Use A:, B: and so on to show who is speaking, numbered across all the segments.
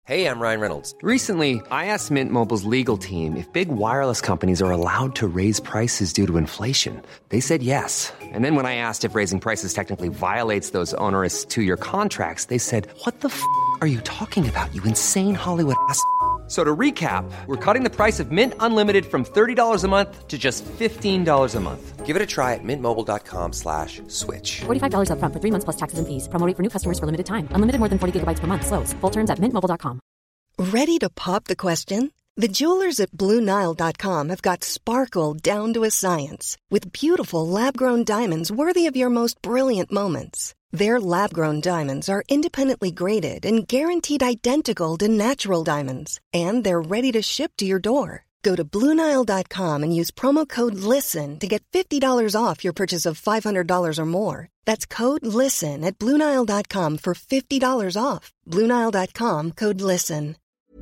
A: Hey, I'm Ryan Reynolds.
B: Recently, I asked Mint Mobile's legal team if big wireless companies are allowed to raise prices due to inflation. They said yes. And then when I asked if raising prices technically violates those onerous two-year contracts, they said, "What the f*** are you talking about, you insane Hollywood ass?" So to recap, we're cutting the price of Mint Unlimited from $30 a month to just $15 a month.
A: Give it a try at mintmobile.com/switch.
C: $45 up front for 3 months plus taxes and fees. Promo rate for new customers for limited time. Unlimited more than 40 gigabytes per month. Slows full terms at mintmobile.com.
D: Ready to pop the question? The jewelers at BlueNile.com have got sparkle down to a science with beautiful lab-grown diamonds worthy of your most brilliant moments. Their lab-grown diamonds are independently graded and guaranteed identical to natural diamonds, and they're ready to ship to your door. Go to BlueNile.com and use promo code LISTEN to get $50 off your purchase of $500 or more. That's code LISTEN at BlueNile.com for $50 off. BlueNile.com, code LISTEN.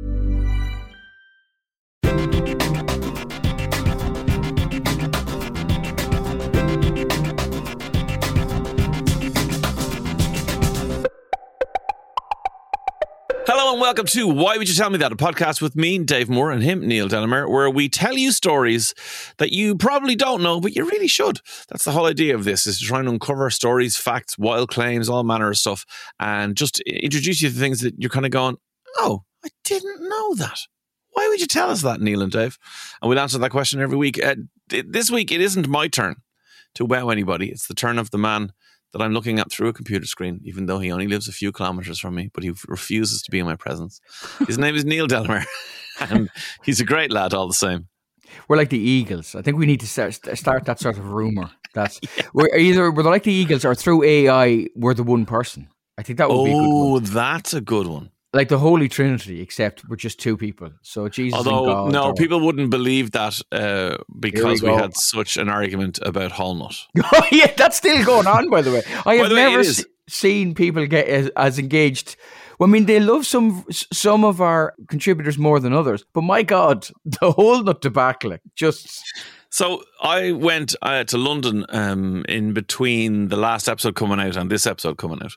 E: Hello and welcome to Why Would You Tell Me That, a podcast with me, Dave Moore, and him, Neil Delamere, where we tell you stories that you probably don't know, but you really should. That's the whole idea of this, is to try and uncover stories, facts, wild claims, all manner of stuff, and just introduce you to things that you're kind of going, oh, I didn't know that. Why would you tell us that, Neil and Dave? And we'll answer that question every week. This week, it isn't my turn to wow anybody. It's the turn of the man that I'm looking at through a computer screen, even though he only lives a few kilometres from me, but he refuses to be in my presence. His name is Neil Delamere, and he's a great lad all the same.
F: We're like the Eagles. I think we need to start that sort of rumour. That we're like the Eagles, or through AI, we're the one person. I think that would be a good one.
E: Oh, that's a good one.
F: Like the Holy Trinity, except we're just two people. So Jesus and God.
E: No, people wouldn't believe that because we had such an argument about Holnut.
F: Oh, yeah, that's still going on, by the way. I have never seen people get as engaged. Well, I mean, they love some of our contributors more than others. But my God, the Holnut debacle just...
E: So I went to London in between the last episode coming out and this episode coming out.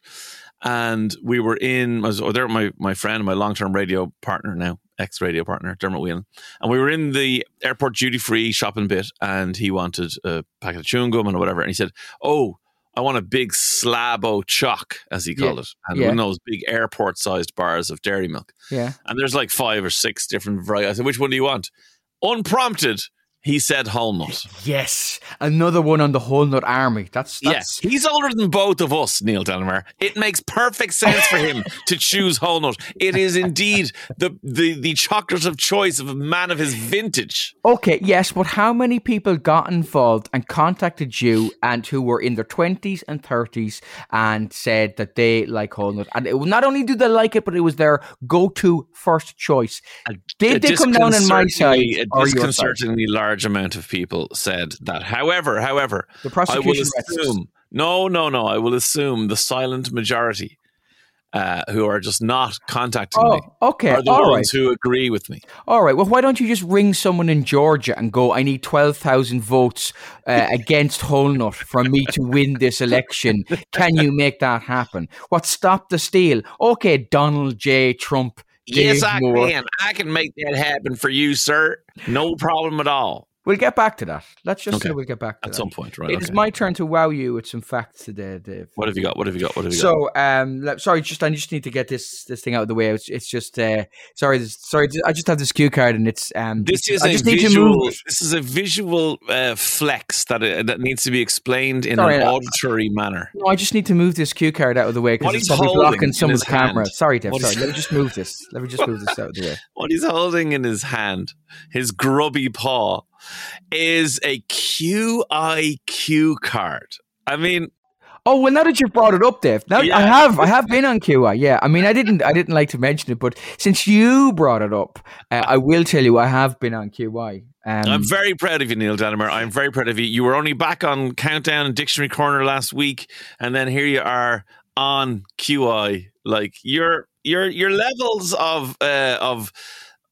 E: And we were I was there with my friend, my long-term radio partner now, ex-radio partner, Dermot Whelan. And we were in the airport duty-free shopping bit, and he wanted a packet of chewing gum and whatever. And he said, oh, I want a big slab o' choc, as he called it. And one of those big airport-sized bars of dairy milk. Yeah. And there's like 5 or 6 different varieties. I said, which one do you want? Unprompted, he said Holnut.
F: Yes. Another one on the Holnut army. That's
E: Yes. He's older than both of us, Neil Delamere. It makes perfect sense for him to choose Holnut. It is indeed the chocolate of choice of a man of his vintage.
F: Okay, yes, but how many people got involved and contacted you and who were in their 20s and 30s and said that they like Holnut? And not only do they like it, but it was their go-to first choice. Did they come down on my side or your side?
E: A disconcertingly large amount of people said that. However,
F: the prosecution
E: I will assume the silent majority who are just not contacting me are the ones who agree with me.
F: All right. Well, why don't you just ring someone in Georgia and go, I need 12,000 votes against Holnut for me to win this election. Can you make that happen? What Stop the Steal? Okay, Donald J. Trump.
E: Yes, I can. I can make that happen for you, sir. No problem at all.
F: We'll get back to that. Let's just say we'll get back to that.
E: At some point, right?
F: It is my turn to wow you with some facts today, Dave.
E: What have you got?
F: So, sorry, I just need to get this thing out of the way. It's just, sorry. I just have this cue card, and it's
E: This is a visual flex that needs to be explained in an auditory manner.
F: No, I just need to move this cue card out of the way because it's probably blocking someone's camera. Sorry, Dave. Let me just move this. Let me just move this out of the way.
E: What he's holding in his hand, his grubby paw, is a QI card. I mean,
F: oh well, now that you've brought it up, Dave, now I have been on QI. Yeah, I mean, I didn't like to mention it, but since you brought it up, I will tell you I have been on QI.
E: I'm very proud of you, Neil Delamere. I'm very proud of you. You were only back on Countdown and Dictionary Corner last week, and then here you are on QI. Like your levels of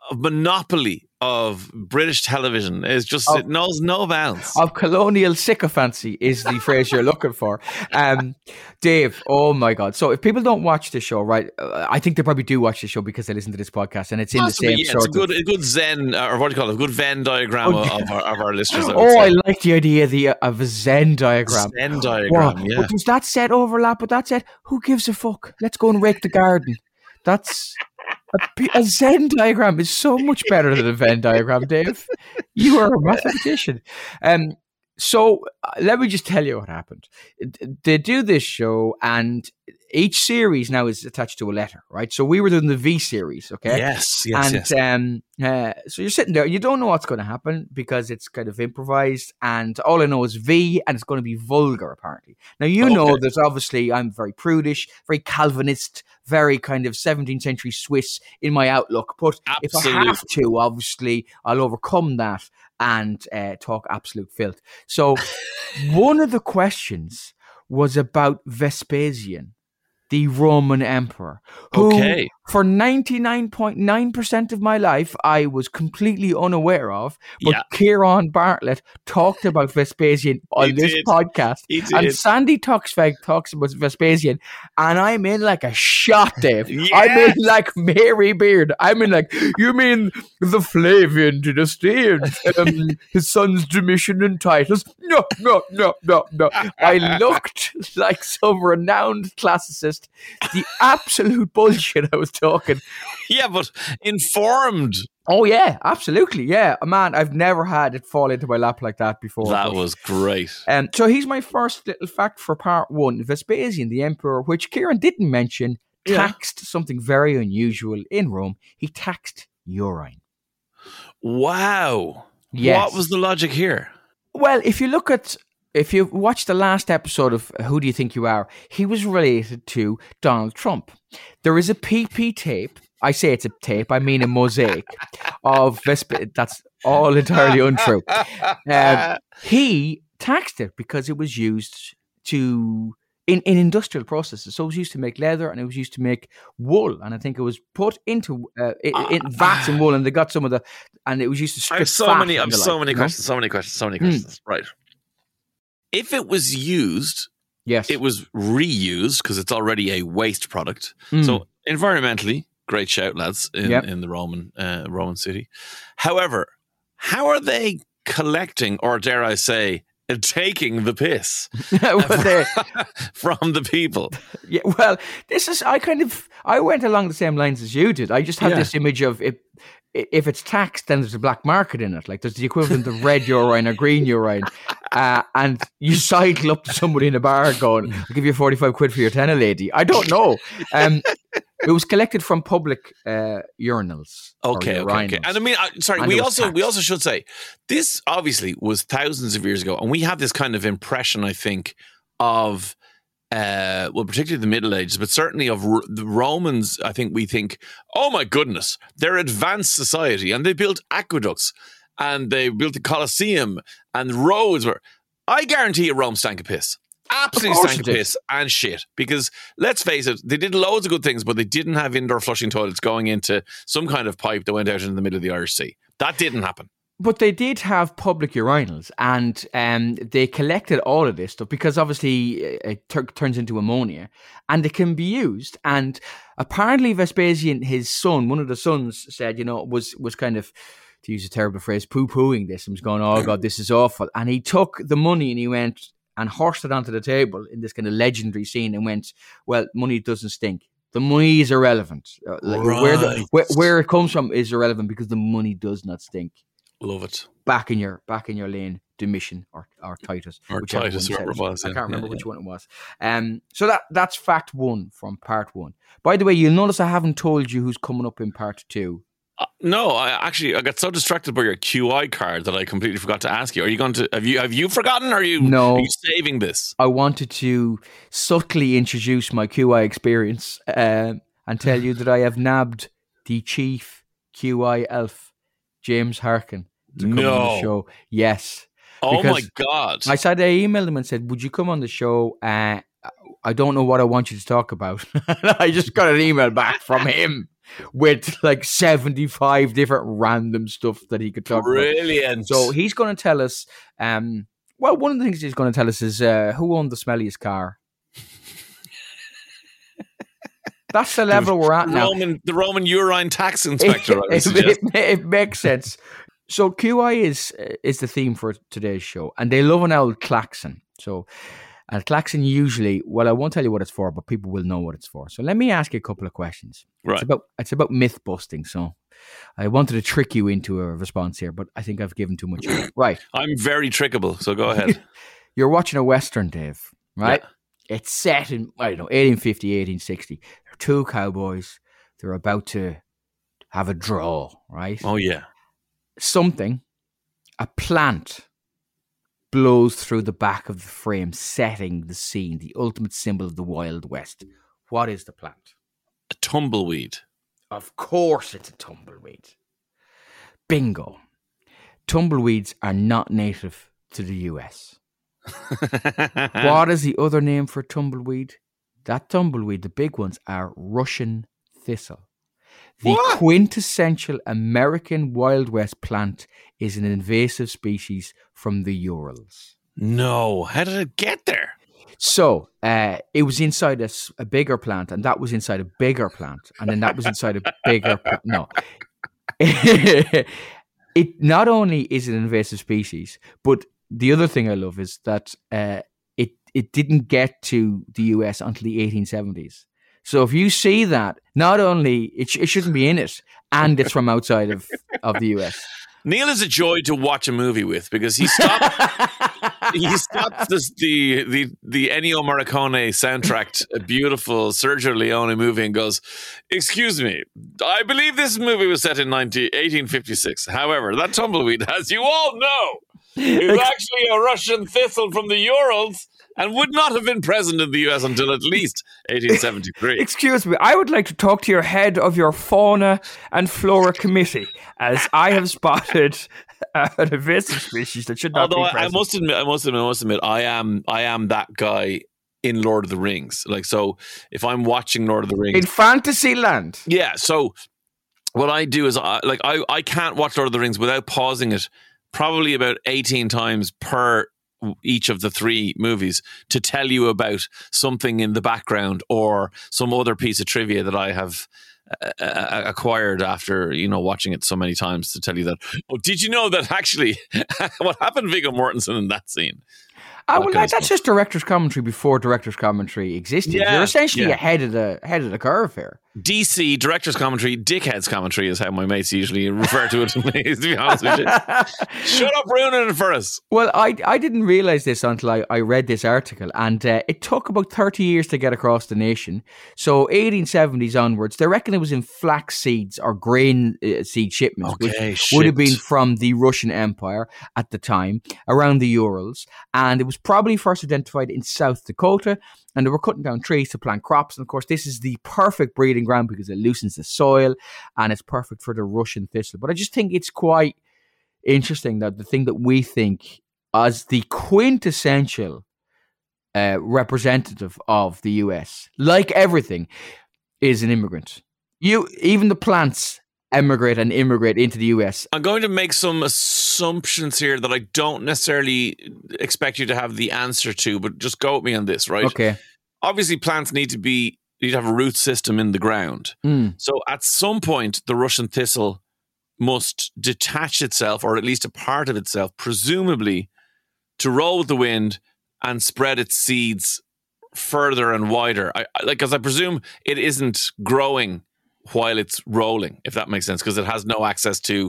E: monopoly of British television is just, it knows no bounds.
F: Of colonial sycophancy is the phrase you're looking for. Dave, oh my God. So if people don't watch the show, right, I think they probably do watch the show because they listen to this podcast and it's in
E: Possibly,
F: the same sort
E: it's a good Zen, or what do you call it, a good Venn diagram of our listeners.
F: I like the idea of a Zen diagram.
E: Zen diagram, yeah.
F: But does that set overlap with that set? Who gives a fuck? Let's go and rake the garden. That's... A Zen diagram is so much better than a Venn diagram, Dave. You are a mathematician. So let me just tell you what happened. They do this show, and each series now is attached to a letter, right? So we were doing the V series, okay?
E: Yes.
F: So you're sitting there, you don't know what's going to happen because it's kind of improvised, and all I know is V, and it's going to be vulgar, apparently. Now, know there's obviously, I'm very prudish, very Calvinist, very kind of 17th century Swiss in my outlook, but
E: Absolutely.
F: If I have to, obviously, I'll overcome that and talk absolute filth. So one of the questions was about Vespasian, the Roman emperor, who for 99.9% of my life I was completely unaware of. But Kieran Bartlett talked about Vespasian on this podcast. And Sandy Toksvig talks about Vespasian, and I'm in like a shot, Dave. Yes. I'm in like Mary Beard. I'm in like, you mean the Flavian dynasty and his sons Domitian and Titus? No. I looked like some renowned classicist. The absolute bullshit I was talking.
E: Yeah, but informed.
F: Oh, yeah, absolutely. Yeah, man, I've never had it fall into my lap like that before.
E: That was great.
F: So here's my first little fact for part one. Vespasian, the emperor, which Kieran didn't mention, taxed something very unusual in Rome. He taxed urine.
E: Wow.
F: Yes.
E: What was the logic here?
F: Well, if you watch the last episode of Who Do You Think You Are, he was related to Donald Trump. There is a PP tape. I say it's a tape, I mean a mosaic of Vespasian. That's all entirely untrue. He taxed it because it was used in industrial processes. So it was used to make leather and it was used to make wool. And I think it was put into in vats and wool, and they got some of the, and it was used to strip fat.
E: So many questions. Right. If it was used,
F: yes,
E: it was reused because it's already a waste product. So environmentally, great shout, lads, in the Roman city. However, how are they collecting, or dare I say, taking the piss from the people?
F: Yeah, well, I went along the same lines as you did. I just had this image of it. If it's taxed, then there's a black market in it. Like there's the equivalent of red urine or green urine. And you cycle up to somebody in a bar going, I'll give you 45 quid for your tenner, lady. I don't know. It was collected from public urinals.
E: Okay. And I mean, we also should say, this obviously was thousands of years ago. And we have this kind of impression, I think, of... particularly the Middle Ages, but certainly of the Romans. I think we think, oh my goodness, they're advanced society, and they built aqueducts, and they built the Colosseum, and roads were. I guarantee you, Rome stank of piss. Absolutely stank of piss and shit. Because let's face it, they did loads of good things, but they didn't have indoor flushing toilets going into some kind of pipe that went out into the middle of the Irish Sea. That didn't happen.
F: But they did have public urinals, and they collected all of this stuff because obviously it turns into ammonia, and it can be used. And apparently Vespasian, his son, one of the sons, said, was kind of, to use a terrible phrase, poo-pooing this and was going, oh God, this is awful. And he took the money and he went and horsed it onto the table in this kind of legendary scene and went, well, money doesn't stink. The money is irrelevant.
E: Right.
F: Where it comes from is irrelevant because the money does not stink.
E: Love it.
F: Back in your lane, Domitian or Titus.
E: Or Titus, whoever it was.
F: I can't remember which one it was. So that's fact one from part one. By the way, you'll notice I haven't told you who's coming up in part two.
E: No, I got so distracted by your QI card that I completely forgot to ask you. Are you going to have you forgotten? Or are you saving this?
F: I wanted to subtly introduce my QI experience and tell you that I have nabbed the chief QI elf, James Harkin, to come on the show. Yes.
E: Oh my God.
F: I emailed him and said, would you come on the show? I don't know what I want you to talk about. I just got an email back from him. with like 75 different random stuff that he could talk about.
E: Brilliant.
F: So he's going to tell us, well, one of the things he's going to tell us is who owned the smelliest car. That's the level we're at now.
E: The Roman urine tax inspector, I would suggest.
F: It makes sense. So QI is the theme for today's show, and they love an old klaxon. So, and klaxon usually, well, I won't tell you what it's for, but people will know what it's for. So let me ask you a couple of questions.
E: Right.
F: It's about myth busting. So I wanted to trick you into a response here, but I think I've given too much away. Right.
E: I'm very trickable, so go ahead.
F: You're watching a Western, Dave, right?
E: Yeah.
F: It's set in, 1850, 1860. They're two cowboys. They're about to have a draw, right?
E: Oh, yeah.
F: A plant blows through the back of the frame, setting the scene, the ultimate symbol of the Wild West. What is the plant?
E: A tumbleweed.
F: Of course it's a tumbleweed. Bingo. Tumbleweeds are not native to the US. What is the other name for tumbleweed? That tumbleweed, the big ones, are Russian thistle. The quintessential American Wild West plant is an invasive species from the Urals.
E: No, how did it get there?
F: So it was inside a bigger plant, and that was inside a bigger plant, and then that was inside a bigger plant. No. It not only is an invasive species, but the other thing I love is that it didn't get to the US until the 1870s. So if you see that, not only it shouldn't be in it, and it's from outside of the US.
E: Neil is a joy to watch a movie with because he stopped the Ennio Morricone soundtracked a beautiful Sergio Leone movie and goes, "Excuse me, I believe this movie was set in 1856. However, that tumbleweed, as you all know, is actually a Russian thistle from the Urals and would not have been present in the US until at least 1873.
F: Excuse me, I would like to talk to your head of your fauna and flora committee, as I have spotted an invasive species that should not be present.
E: I must admit, I am that guy in Lord of the Rings. Like, so if I'm watching Lord of the Rings
F: in Fantasyland,
E: yeah. So what I do is I can't watch Lord of the Rings without pausing it probably about 18 times per each of the three movies to tell you about something in the background or some other piece of trivia that I have acquired after, watching it so many times to tell you that, oh, did you know that actually what happened to Viggo Mortensen in that scene?
F: That's just director's commentary before director's commentary existed.
E: Yeah,
F: you're essentially ahead of the curve here.
E: DC director's commentary, dickhead's commentary is how my mates usually refer to it to me, to be honest with you. Shut up ruining it for us.
F: Well, I didn't realize this until I read this article, and it took about 30 years to get across the nation. So 1870s onwards, they reckon it was in flax seeds or grain seed shipments, which would have been from the Russian Empire at the time, around the Urals, and it was probably first identified in South Dakota, and they were cutting down trees to plant crops. And of course, this is the perfect breeding ground because it loosens the soil and it's perfect for the Russian thistle. But I just think it's quite interesting that the thing that we think as the quintessential representative of the US, like everything, is an immigrant. Even the plants immigrate into the US.
E: I'm going to make some assumptions here that I don't necessarily expect you to have the answer to, but just go with me on this, right?
F: Okay.
E: Obviously, plants need to have a root system in the ground. So at some point, the Russian thistle must detach itself, or at least a part of itself, presumably to roll with the wind and spread its seeds further and wider. Because I presume it isn't growing while it's rolling, if that makes sense, because it has no access to,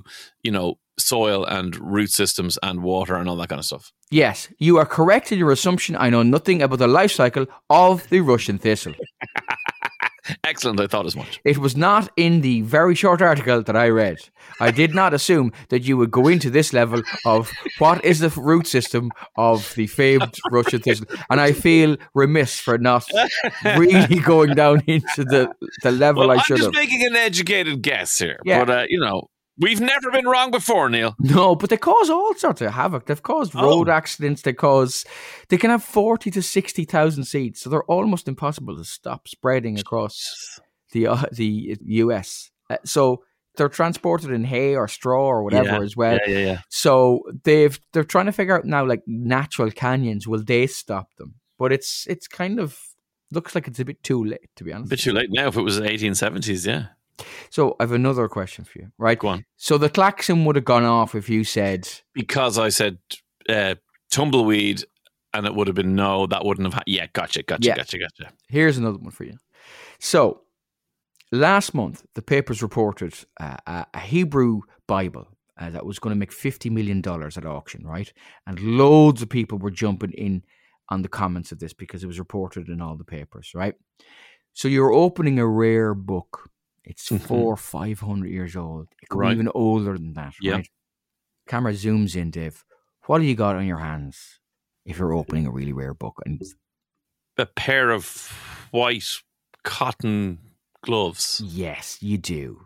E: soil and root systems and water and all that kind of stuff.
F: Yes, you are correct in your assumption. I know nothing about the life cycle of the Russian thistle.
E: Excellent, I thought as much.
F: It was not in the very short article that I read. I did not assume that you would go into this level of what is the root system of the famed Russian thistle. And I feel remiss for not really going down into the level I should have.
E: I'm just making an educated guess here.
F: Yeah.
E: But, we've never been wrong before, Neil.
F: No, but they cause all sorts of havoc. They've caused road accidents. They can have 40 to 60,000 seeds. So they're almost impossible to stop spreading across the US. So they're transported in hay or straw or whatever as well.
E: Yeah.
F: So they're trying to figure out now, like, natural canyons, will they stop them? But it's kind of looks like it's a bit too late, to be honest.
E: A bit too late now. If it was the 1870s, yeah.
F: So I have another question for you, right?
E: Go on.
F: So the klaxon would have gone off if you said,
E: because I said tumbleweed, and it would have been no. That wouldn't have. Yeah, gotcha.
F: Here's another one for you. So last month, the papers reported a Hebrew Bible that was going to make $50 million at auction, right? And loads of people were jumping in on the comments of this because it was reported in all the papers, right? So you're opening a rare book. It's 400 or 500 years old. It could be even older than that, right? Camera zooms in, Dave. What do you got on your hands if you're opening a really rare book? And
E: a pair of white cotton gloves.
F: Yes, you do.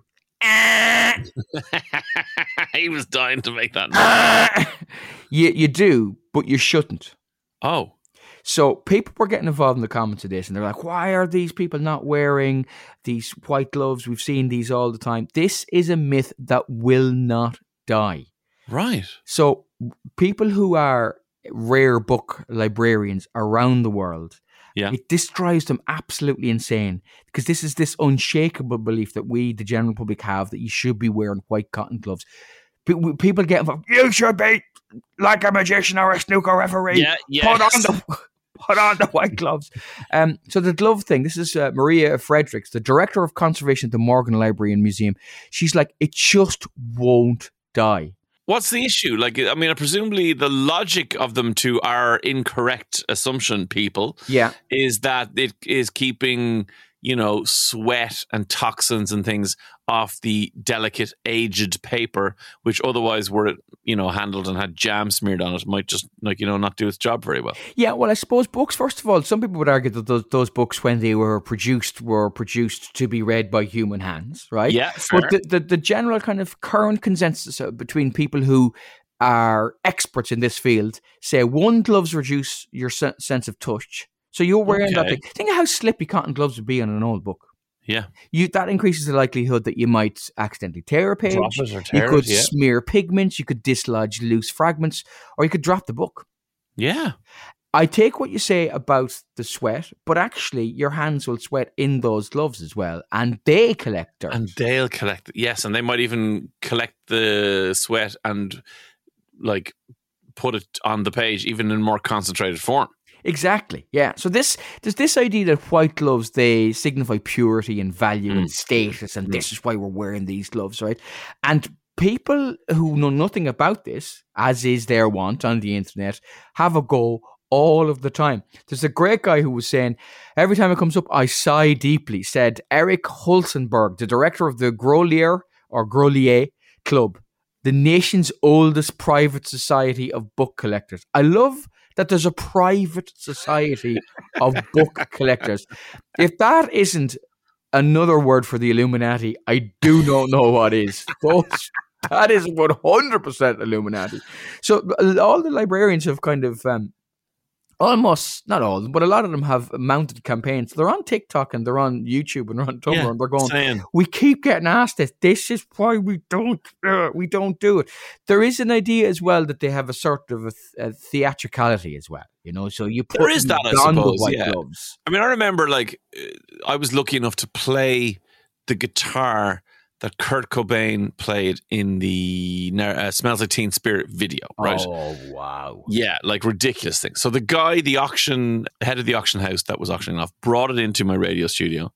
E: He was dying to make that noise.
F: You do, but you shouldn't.
E: Oh.
F: So people were getting involved in the comments of this, and they're like, why are these people not wearing these white gloves? We've seen these all the time. This is a myth that will not die.
E: Right.
F: So people who are rare book librarians around the world, this drives them absolutely insane, because this is this unshakable belief that we, the general public, have, that you should be wearing white cotton gloves. People get involved. You should be like a magician or a snooker referee. Put on the white gloves. So the glove thing, this is Maria Fredericks, the director of conservation at the Morgan Library and Museum. She's like, it just won't die.
E: What's the issue? Like, I mean, presumably the logic of them to our incorrect assumption, people, is that it is keeping, sweat and toxins and things off the delicate, aged paper, which otherwise were, handled and had jam smeared on it, might just, not do its job very well. Yeah,
F: well, I suppose books, first of all, some people would argue that those books, when they were produced to be read by human hands, right?
E: Yeah, fair.
F: But the general kind of current consensus between people who are experts in this field say, one, gloves reduce your sense of touch. So you're wearing that thing. Think of how slippy cotton gloves would be on an old book.
E: Yeah.
F: That increases the likelihood that you might accidentally tear a page.
E: Drop it or tear
F: you could smear pigments, you could dislodge loose fragments, or you could drop the book.
E: Yeah.
F: I take what you say about the sweat, but actually your hands will sweat in those gloves as well, and they collect dirt.
E: And they'll collect, yes, and they might even collect the sweat and put it on the page even in more concentrated form.
F: Exactly, yeah. So there's this idea that white gloves, they signify purity and value and status, and this is why we're wearing these gloves, right? And people who know nothing about this, as is their wont on the internet, have a go all of the time. There's a great guy who was saying, every time it comes up, I sigh deeply, said Eric Holzenberg, the director of the Grolier Club, the nation's oldest private society of book collectors. I love that there's a private society of book collectors. If that isn't another word for the Illuminati, I do not know what is. That is 100% Illuminati. So all the librarians have kind of almost, not all of them, but a lot of them have mounted campaigns. They're on TikTok and they're on YouTube and they're on Tumblr, and they're going, we keep getting asked this. This is why we don't do it. There is an idea as well that they have a sort of a theatricality as well, so you put
E: there is that, I suppose,
F: white gloves.
E: I mean, I remember I was lucky enough to play the guitar that Kurt Cobain played in the Smells Like Teen Spirit video, right?
F: Oh, wow.
E: Yeah, ridiculous things. So the guy, head of the auction house that was auctioning off, brought it into my radio studio,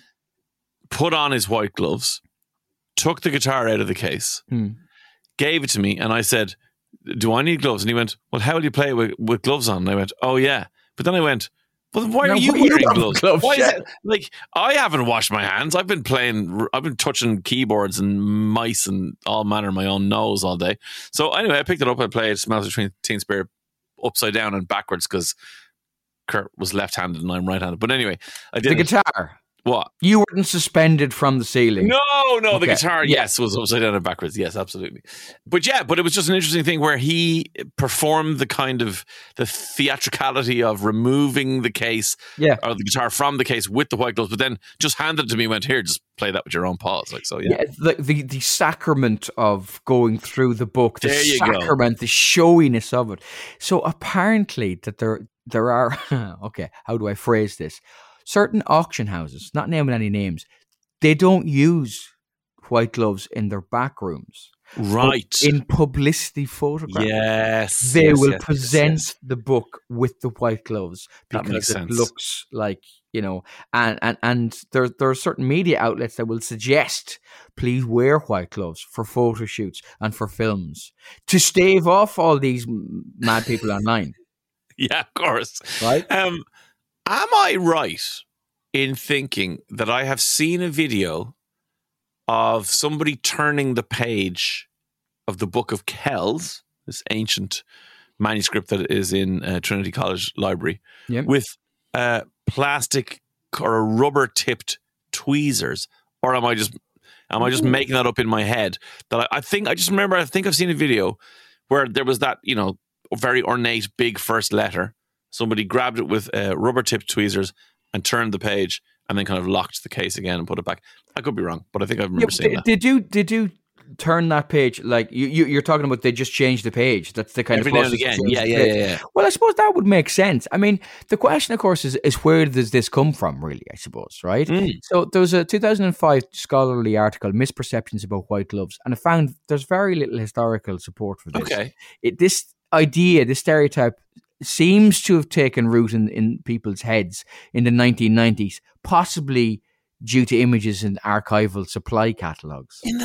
E: put on his white gloves, took the guitar out of the case, gave it to me, and I said, do I need gloves? And he went, well, how will you play it with gloves on? And I went, oh, yeah. But then I went, well, why are you wearing gloves? Why is it, I haven't washed my hands. I've been touching keyboards and mice and all manner of my own nose all day. So anyway, I picked it up. I played Smells Like Teen Spirit upside down and backwards because Kurt was left-handed and I'm right-handed. But anyway, I did
F: the guitar.
E: What?
F: You weren't suspended from the ceiling.
E: No, the
F: Okay.
E: guitar,
F: Yeah.
E: yes, was upside down and backwards. Yes, absolutely. But it was just an interesting thing where he performed the kind of the theatricality of removing the case or the guitar from the case with the white gloves, but then just handed it to me and went, here, just play that with your own paws. Like, so, yeah.
F: The sacrament of going through the book, the
E: There you go.
F: sacrament, the showiness of it. So apparently that there are, okay, how do I phrase this? Certain auction houses, not naming any names, they don't use white gloves in their back rooms.
E: Right.
F: In publicity photographs.
E: Yes.
F: They
E: yes,
F: will
E: yes,
F: present
E: yes.
F: the book with the white gloves
E: That
F: because
E: makes
F: it
E: sense.
F: looks like, and there are certain media outlets that will suggest please wear white gloves for photo shoots and for films to stave off all these mad people online.
E: Yeah, of course.
F: Right?
E: Am I right in thinking that I have seen a video of somebody turning the page of the Book of Kells, this ancient manuscript that is in Trinity College Library, with plastic or rubber-tipped tweezers? Or am I just making that up in my head? That I think I've seen a video where there was that, very ornate big first letter. Somebody grabbed it with rubber-tipped tweezers and turned the page and then kind of locked the case again and put it back. I could be wrong, but I think I remember seeing that.
F: Did you turn that page, like you're talking about they just changed the page? That's the kind
E: Every
F: of
E: now and
F: process
E: again.
F: to change the page.
E: Yeah.
F: Well, I suppose that would make sense. I mean, the question, of course, is where does this come from, really, I suppose, right? So there was a 2005 scholarly article, Misperceptions About White Gloves, and I found there's very little historical support for this.
E: Okay.
F: This idea, this stereotype seems to have taken root in people's heads in the 1990s, possibly due to images in archival supply catalogues.
E: In the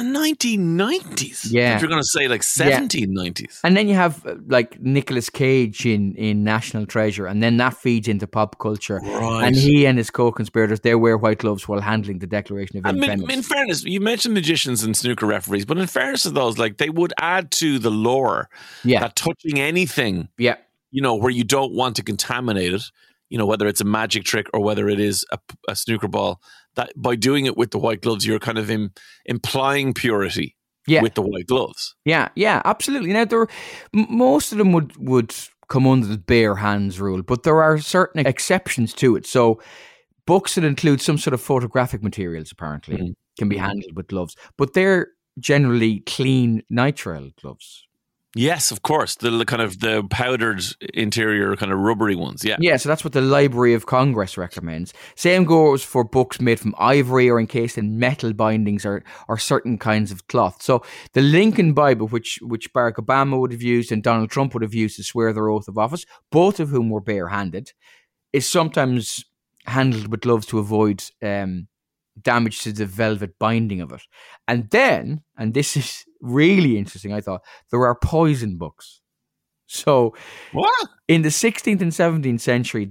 E: 1990s?
F: Yeah.
E: If you're going to say like 1790s.
F: And then you have like Nicolas Cage in National Treasure, and then that feeds into pop culture.
E: Right.
F: And he and his co-conspirators, they wear white gloves while handling the Declaration of Independence.
E: In fairness, you mentioned magicians and snooker referees, but in fairness to those, like they would add to the lore that touching anything, where you don't want to contaminate it, whether it's a magic trick or whether it is a snooker ball, that by doing it with the white gloves, you're kind of implying purity with the white gloves.
F: Yeah, absolutely. Now, most of them would come under the bare hands rule, but there are certain exceptions to it. So books that include some sort of photographic materials, apparently, can be handled with gloves, but they're generally clean nitrile gloves.
E: Yes, of course. The kind of the powdered interior kind of rubbery ones. Yeah.
F: Yeah, so that's what the Library of Congress recommends. Same goes for books made from ivory or encased in metal bindings or certain kinds of cloth. So the Lincoln Bible, which Barack Obama would have used and Donald Trump would have used to swear their oath of office, both of whom were barehanded, is sometimes handled with gloves to avoid damage to the velvet binding of it. And then, and this is really interesting, I thought, there are poison books. So
E: what?
F: In the 16th and 17th century,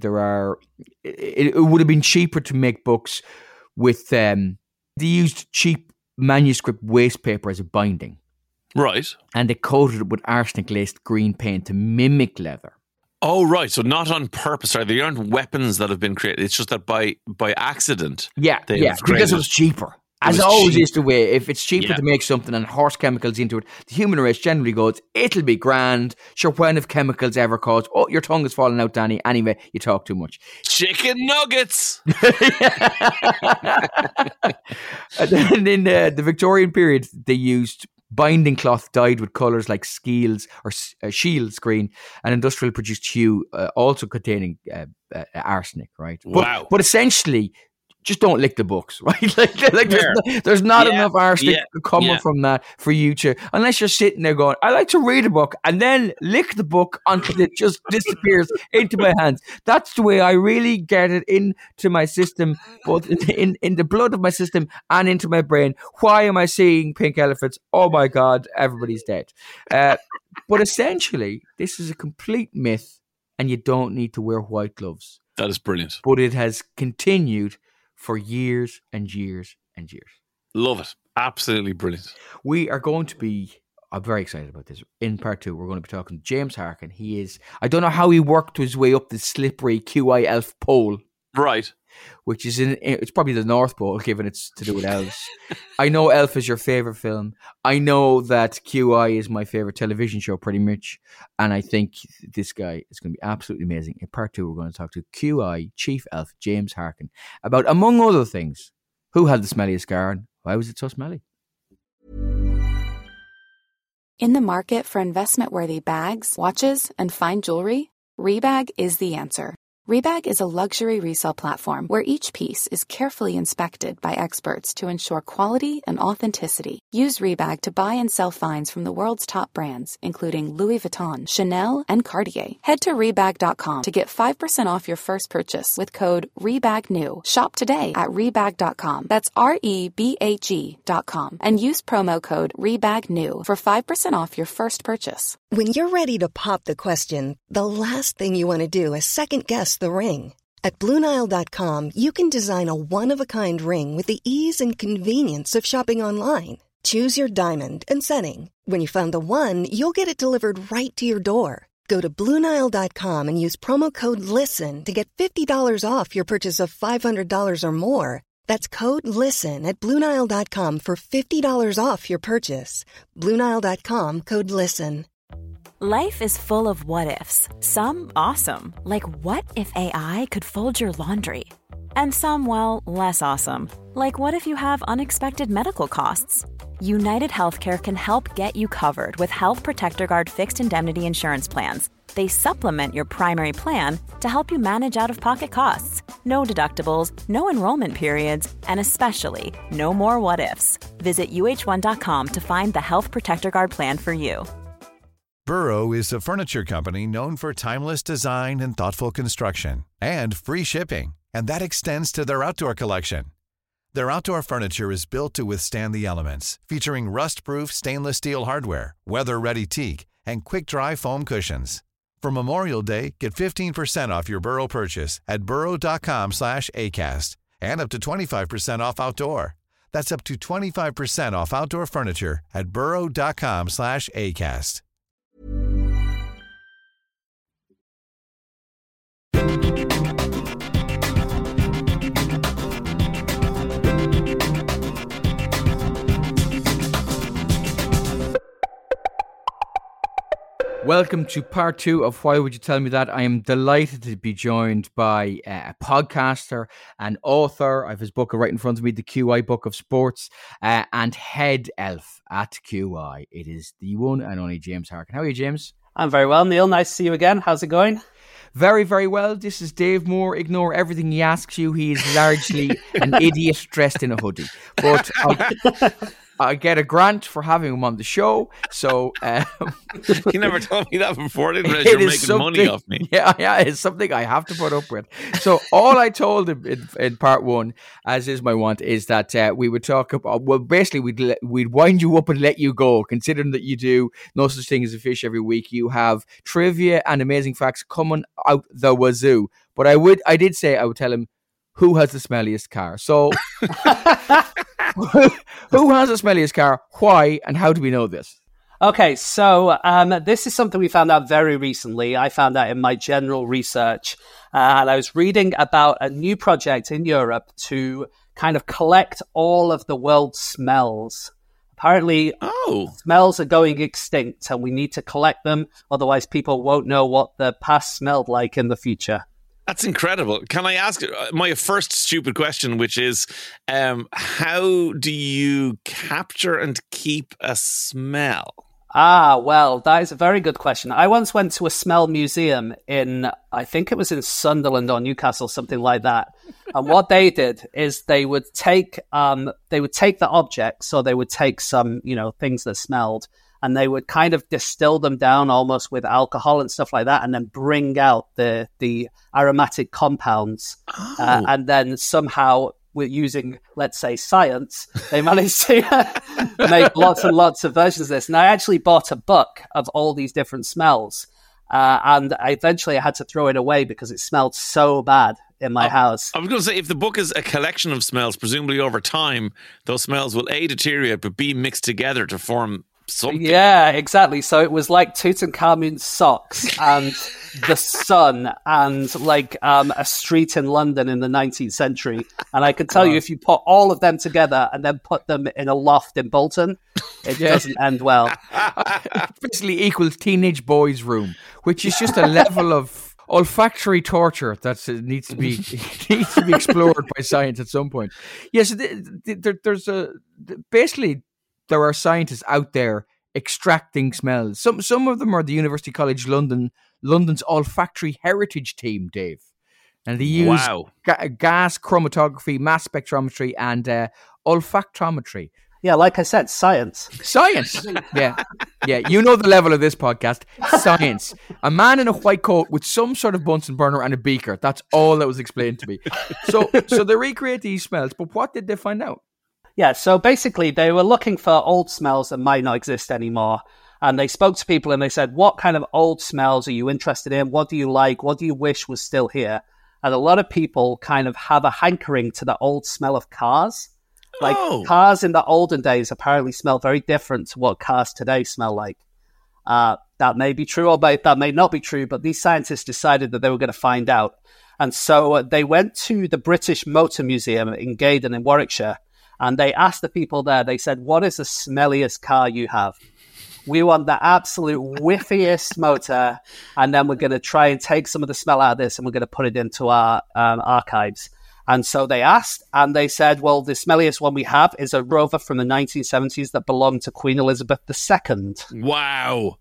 F: it would have been cheaper to make books with, they used cheap manuscript waste paper as a binding.
E: Right.
F: And they coated it with arsenic-laced green paint to mimic leather.
E: Oh, right. So not on purpose, right? They aren't weapons that have been created. It's just that by accident.
F: Because it was cheaper. As always is the way. If it's cheaper to make something and horse chemicals into it, the human race generally goes, it'll be grand. Sure, when have chemicals ever caused? Oh, your tongue is falling out, Danny. Anyway, you talk too much.
E: Chicken nuggets!
F: And then in the Victorian period, they used binding cloth dyed with colours like Scheele's or Shields green and industrial produced hue, also containing arsenic, right?
E: Wow.
F: But essentially, just don't lick the books, right? There's not enough arsenic coming from that for you to, unless you're sitting there going, I like to read a book and then lick the book until it just disappears into my hands. That's the way I really get it into my system, both in the blood of my system and into my brain. Why am I seeing pink elephants? Oh my God, everybody's dead. But essentially, this is a complete myth and you don't need to wear white gloves.
E: That is brilliant.
F: But it has continued for years and years and years.
E: Love it. Absolutely brilliant.
F: We are going to be, I'm very excited about this. In part 2, we're going to be talking to James Harkin. He is, I don't know how he worked his way up the slippery QI Elf pole
E: Right.
F: which is it's probably the North Pole, given it's to do with elves. I know Elf is your favorite film. I know that QI is my favorite television show, pretty much. And I think this guy is going to be absolutely amazing. In part 2, we're going to talk to QI Chief Elf James Harkin about, among other things, who had the smelliest car and why was it so smelly?
G: In the market for investment-worthy bags, watches, and fine jewelry, Rebag is the answer. Rebag is a luxury resale platform where each piece is carefully inspected by experts to ensure quality and authenticity. Use Rebag to buy and sell finds from the world's top brands, including Louis Vuitton, Chanel, and Cartier. Head to Rebag.com to get 5% off your first purchase with code REBAGNEW. Shop today at Rebag.com. That's REBAG.com. And use promo code REBAGNEW for 5% off your first purchase.
D: When you're ready to pop the question, the last thing you want to do is second-guess the ring. At BlueNile.com, you can design a one-of-a-kind ring with the ease and convenience of shopping online. Choose your diamond and setting. When you find the one, you'll get it delivered right to your door. Go to BlueNile.com and use promo code LISTEN to get $50 off your purchase of $500 or more. That's code LISTEN at BlueNile.com for $50 off your purchase. BlueNile.com, code LISTEN.
H: Life is full of what-ifs. Some awesome, like what if AI could fold your laundry? And some, well, less awesome, like what if you have unexpected medical costs? United Healthcare can help get you covered with Health Protector Guard fixed indemnity insurance plans. They supplement your primary plan to help you manage out-of-pocket costs. No deductibles, no enrollment periods, and especially no more what-ifs. Visit uh1.com to find the Health Protector Guard plan for you.
I: Burrow is a furniture company known for timeless design and thoughtful construction, and free shipping, and that extends to their outdoor collection. Their outdoor furniture is built to withstand the elements, featuring rust-proof stainless steel hardware, weather-ready teak, and quick-dry foam cushions. For Memorial Day, get 15% off your Burrow purchase at burrow.com/ACAST, and up to 25% off outdoor. That's up to 25% off outdoor furniture at burrow.com/ACAST.
F: Welcome to part 2 of Why Would You Tell Me That? I am delighted to be joined by a podcaster and author. I have his book right in front of me, the QI Book of Sports, and head elf at QI. It is the one and only James Harkin. How are you, James?
J: I'm very well, Neil. Nice to see you again. How's it going?
F: Very, very well. This is Dave Moore. Ignore everything he asks you. He is largely an idiot dressed in a hoodie. But I get a grant for having him on the show. So
E: You never told me that before. I didn't realize you were making money off me.
F: Yeah, it's something I have to put up with. So all I told him in part 1, as is my want, is that we would talk about, well, basically we'd wind you up and let you go, considering that you do no such thing as a fish every week. You have trivia and amazing facts coming out the wazoo. But I would tell him who has the smelliest car. So who has the smelliest car, why, and how do we know this?
J: Okay, so this is something we found out very recently. I found out in my general research, and I was reading about a new project in Europe to kind of collect all of the world's smells. Apparently, smells are going extinct, and we need to collect them, otherwise people won't know what the past smelled like in the future.
E: That's incredible. Can I ask my first stupid question, which is, how do you capture and keep a smell?
J: Well, that is a very good question. I once went to a smell museum I think it was in Sunderland or Newcastle, something like that. And what they did is they would take the objects, so they would take some, things that smelled, and they would kind of distill them down almost with alcohol and stuff like that, and then bring out the aromatic compounds. And then somehow, with using, let's say, science, they managed to make lots and lots of versions of this. And I actually bought a book of all these different smells. And eventually I had to throw it away because it smelled so bad in my house.
E: I was going to say, if the book is a collection of smells, presumably over time, those smells will A, deteriorate, but B, mixed together to form something.
J: Yeah, exactly. So it was like Tutankhamun's socks and the sun and like a street in London in the 19th century. And I can tell you, if you put all of them together and then put them in a loft in Bolton, it doesn't end well.
F: Basically equals teenage boys' room, which is just a level of olfactory torture that needs to be explored by science at some point. Yes, basically there are scientists out there extracting smells. Some of them are the University College London's olfactory heritage team, Dave, and they use gas chromatography, mass spectrometry, and olfactometry.
J: Yeah, like I said, science.
F: Yeah. You know the level of this podcast. Science. A man in a white coat with some sort of Bunsen burner and a beaker. That's all that was explained to me. So they recreate these smells, but what did they find out?
J: Yeah, so basically they were looking for old smells that might not exist anymore. And they spoke to people and they said, what kind of old smells are you interested in? What do you like? What do you wish was still here? And a lot of people kind of have a hankering to the old smell of cars. Like cars in the olden days apparently smell very different to what cars today smell like. That may be true or that may not be true, but these scientists decided that they were going to find out. And so they went to the British Motor Museum in Gaydon in Warwickshire, and they asked the people there, they said, what is the smelliest car you have? We want the absolute whiffiest motor, and then we're going to try and take some of the smell out of this and we're going to put it into our archives. And so they asked, and they said, well, the smelliest one we have is a Rover from the 1970s that belonged to Queen Elizabeth II.
E: Wow.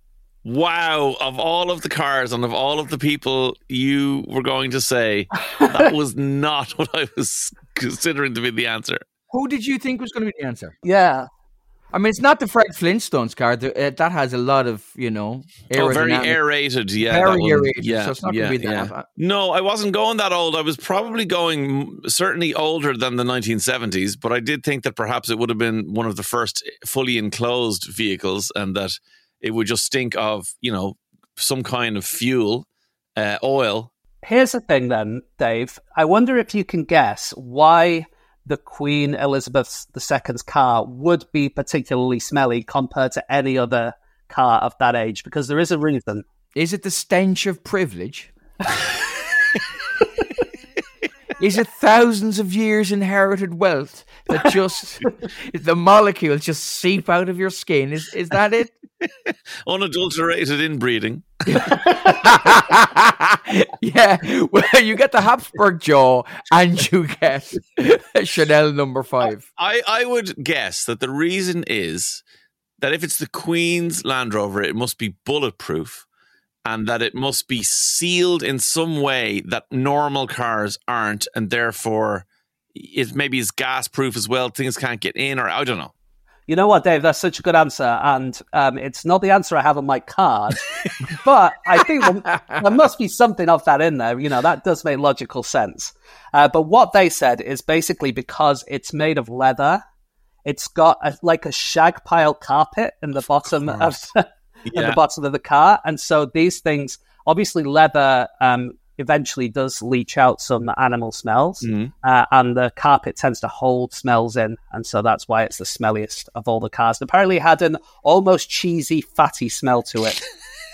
E: Of all of the cars and of all of the people you were going to say, that was not what I was considering to be the answer.
F: Who did you think was going to be the answer?
J: Yeah.
F: I mean, it's not the Fred Flintstones car. That has a lot of,
E: very aerated. Yeah,
F: very aerated. Yeah, so it's not going to be that.
E: Yeah. No, I wasn't going that old. I was probably going certainly older than the 1970s, but I did think that perhaps it would have been one of the first fully enclosed vehicles, and that it would just stink of, some kind of fuel, oil.
J: Here's the thing, then, Dave. I wonder if you can guess why the Queen Elizabeth II's car would be particularly smelly compared to any other car of that age, because there is a reason.
F: Is it the stench of privilege? Is it thousands of years inherited wealth that just the molecules just seep out of your skin? Is that it?
E: Unadulterated inbreeding.
F: Yeah, well, you get the Habsburg jaw and you get Chanel number 5.
E: I would guess that the reason is that if it's the Queen's Land Rover, it must be bulletproof, and that it must be sealed in some way that normal cars aren't, and therefore it maybe is gas proof as well. Things can't get in, or I don't know.
J: You know what, Dave? That's such a good answer, and it's not the answer I have on my card, but I think there must be something of that in there. That does make logical sense. But what they said is basically because it's made of leather, it's got like a shag pile carpet in the bottom of the bottom of the car, and so these things, obviously, leather eventually does leach out some animal smells, and the carpet tends to hold smells in, and so that's why it's the smelliest of all the cars. And apparently it had an almost cheesy, fatty smell to it.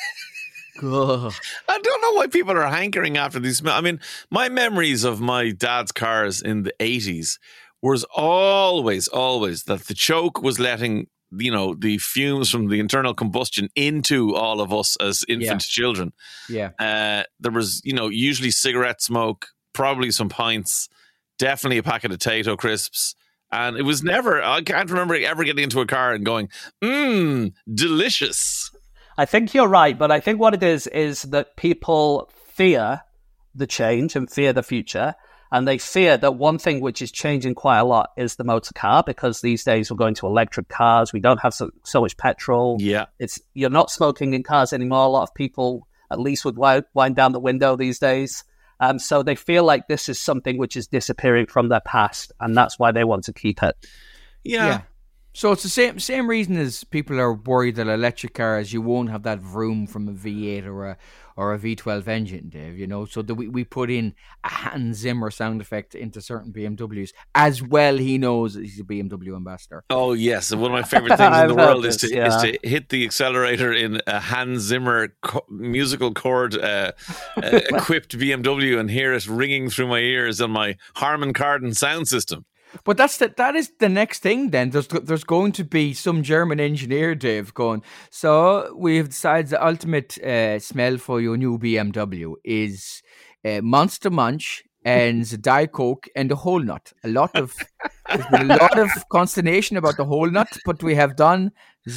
E: I don't know why people are hankering after these smells. I mean, my memories of my dad's cars in the 80s was always that the choke was letting the fumes from the internal combustion into all of us as infant children.
F: Yeah.
E: There was, usually cigarette smoke, probably some pints, definitely a packet of Tato crisps. And it was never, I can't remember ever getting into a car and going, delicious.
J: I think you're right, but I think what it is that people fear the change and fear the future. And they fear that one thing which is changing quite a lot is the motor car, because these days we're going to electric cars. We don't have so much petrol.
E: Yeah.
J: You're not smoking in cars anymore. A lot of people at least would wind down the window these days. So they feel like this is something which is disappearing from their past, and that's why they want to keep it.
E: Yeah.
F: So it's the same reason as people are worried that electric cars, you won't have that vroom from a V8 or a V12 engine, Dave, you know, so that we put in a Hans Zimmer sound effect into certain BMWs. As well, he knows he's a BMW ambassador.
E: Oh, yes. And one of my favorite things in the world is to hit the accelerator in a Hans Zimmer musical chord equipped BMW and hear it ringing through my ears on my Harman Kardon sound system.
F: But that is the next thing then. There's going to be some German engineer, Dave, going, so we've decided the ultimate smell for your new BMW is Monster Munch and the Diet Coke and the whole nut. There's been a lot of consternation about the whole nut, but we have done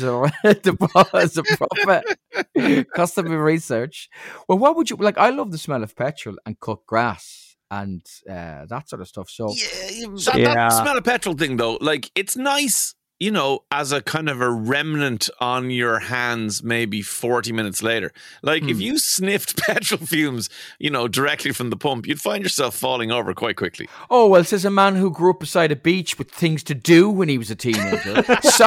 F: the proper customer research. Well, what would you, like, I love the smell of petrol and cut grass and that sort of stuff. So
E: that smell of petrol thing, though, like, it's nice, you know, as a kind of a remnant on your hands maybe 40 minutes later. Like, if you sniffed petrol fumes, you know, directly from the pump, you'd find yourself falling over quite quickly.
F: Oh, well, says a man who grew up beside a beach with things to do when he was a teenager.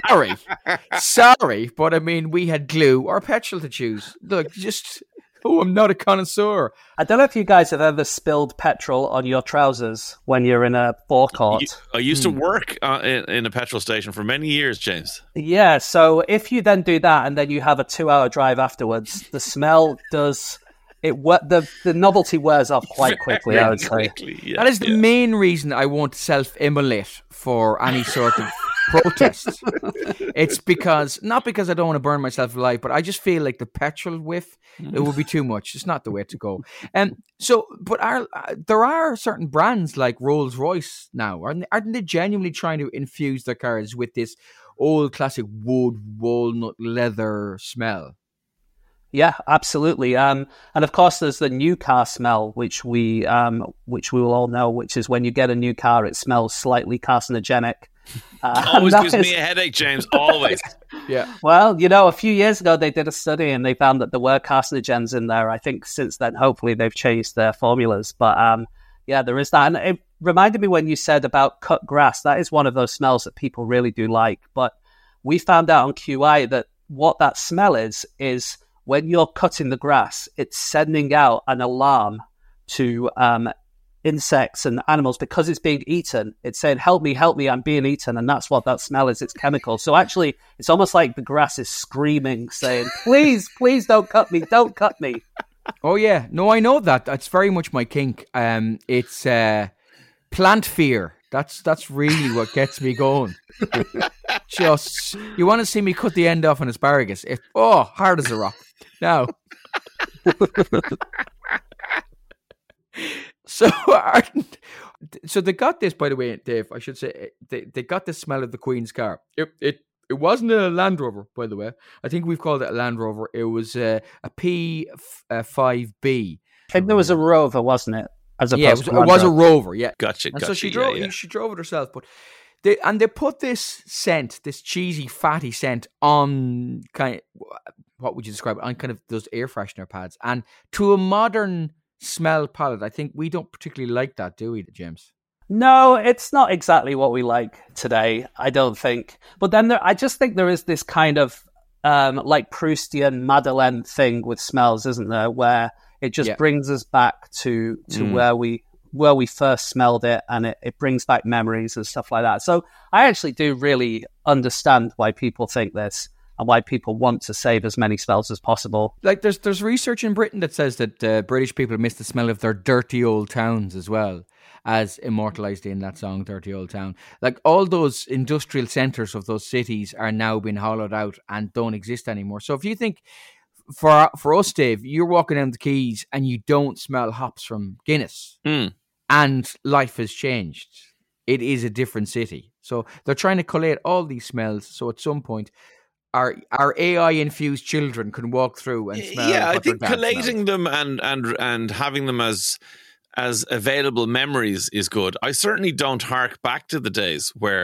F: Sorry, but I mean, we had glue or petrol to choose. Look, just... Oh, I'm not a connoisseur.
J: I don't know if you guys have ever spilled petrol on your trousers when you're in a forecourt.
E: I used to work in a petrol station for many years, James.
J: Yeah, so if you then do that and then you have a 2-hour drive afterwards, the smell does... The novelty wears off quite quickly, I would say.
F: Yeah, that is the main reason I won't self-immolate for any sort of protest. It's not because I don't want to burn myself alive, but I just feel like the petrol whiff, it would be too much. It's not the way to go. But there are certain brands like Rolls-Royce now, aren't they genuinely trying to infuse their cars with this old classic wood, walnut, leather smell?
J: Yeah, absolutely. And of course, there's the new car smell, which we will all know, which is when you get a new car, it smells slightly carcinogenic.
E: Always gives me a headache, James. Always.
J: Yeah. Well, you know, a few years ago they did a study and they found that there were carcinogens in there. I think since then, hopefully, they've changed their formulas. But yeah, there is that. And it reminded me when you said about cut grass. That is one of those smells that people really do like. But we found out on QI that what that smell is when you're cutting the grass, it's sending out an alarm to insects and animals because it's being eaten. It's saying, help me, I'm being eaten. And that's what that smell is. It's chemical. So actually, it's almost like the grass is screaming, saying, please don't cut me. Don't cut me.
F: Oh, yeah. No, I know that. That's very much my kink. It's plant fear. That's really what gets me going. Just, you want to see me cut the end off an asparagus. Hard as a rock. Now. So they got this, by the way, Dave, I should say, they got the smell of the Queen's car. It wasn't a Land Rover, by the way. I think we've called it a Land Rover. It was a P5B.
J: I think there was a Rover, wasn't it?
F: It was a Rover, yeah.
E: Gotcha.
F: So she drove it herself, but they put this scent, this cheesy, fatty scent on kind of, what would you describe it, on kind of those air freshener pads. And to a modern smell palette, I think we don't particularly like that, do we, James?
J: No, it's not exactly what we like today, I don't think. But then I just think there is this kind of like Proustian Madeleine thing with smells, isn't there? Where it just brings us back to where we first smelled it, and it brings back memories and stuff like that. So I actually do really understand why people think this and why people want to save as many smells as possible.
F: Like there's research in Britain that says that British people miss the smell of their dirty old towns as well, as immortalized in that song, Dirty Old Town. Like all those industrial centres of those cities are now being hollowed out and don't exist anymore. So if you think, for us, Dave, you're walking down the quays and you don't smell hops from Guinness and life has changed. It is a different city. So they're trying to collate all these smells. So at some point, our AI-infused children can walk through and smell.
E: Yeah, I think collating them and having them as available memories is good. I certainly don't hark back to the days where,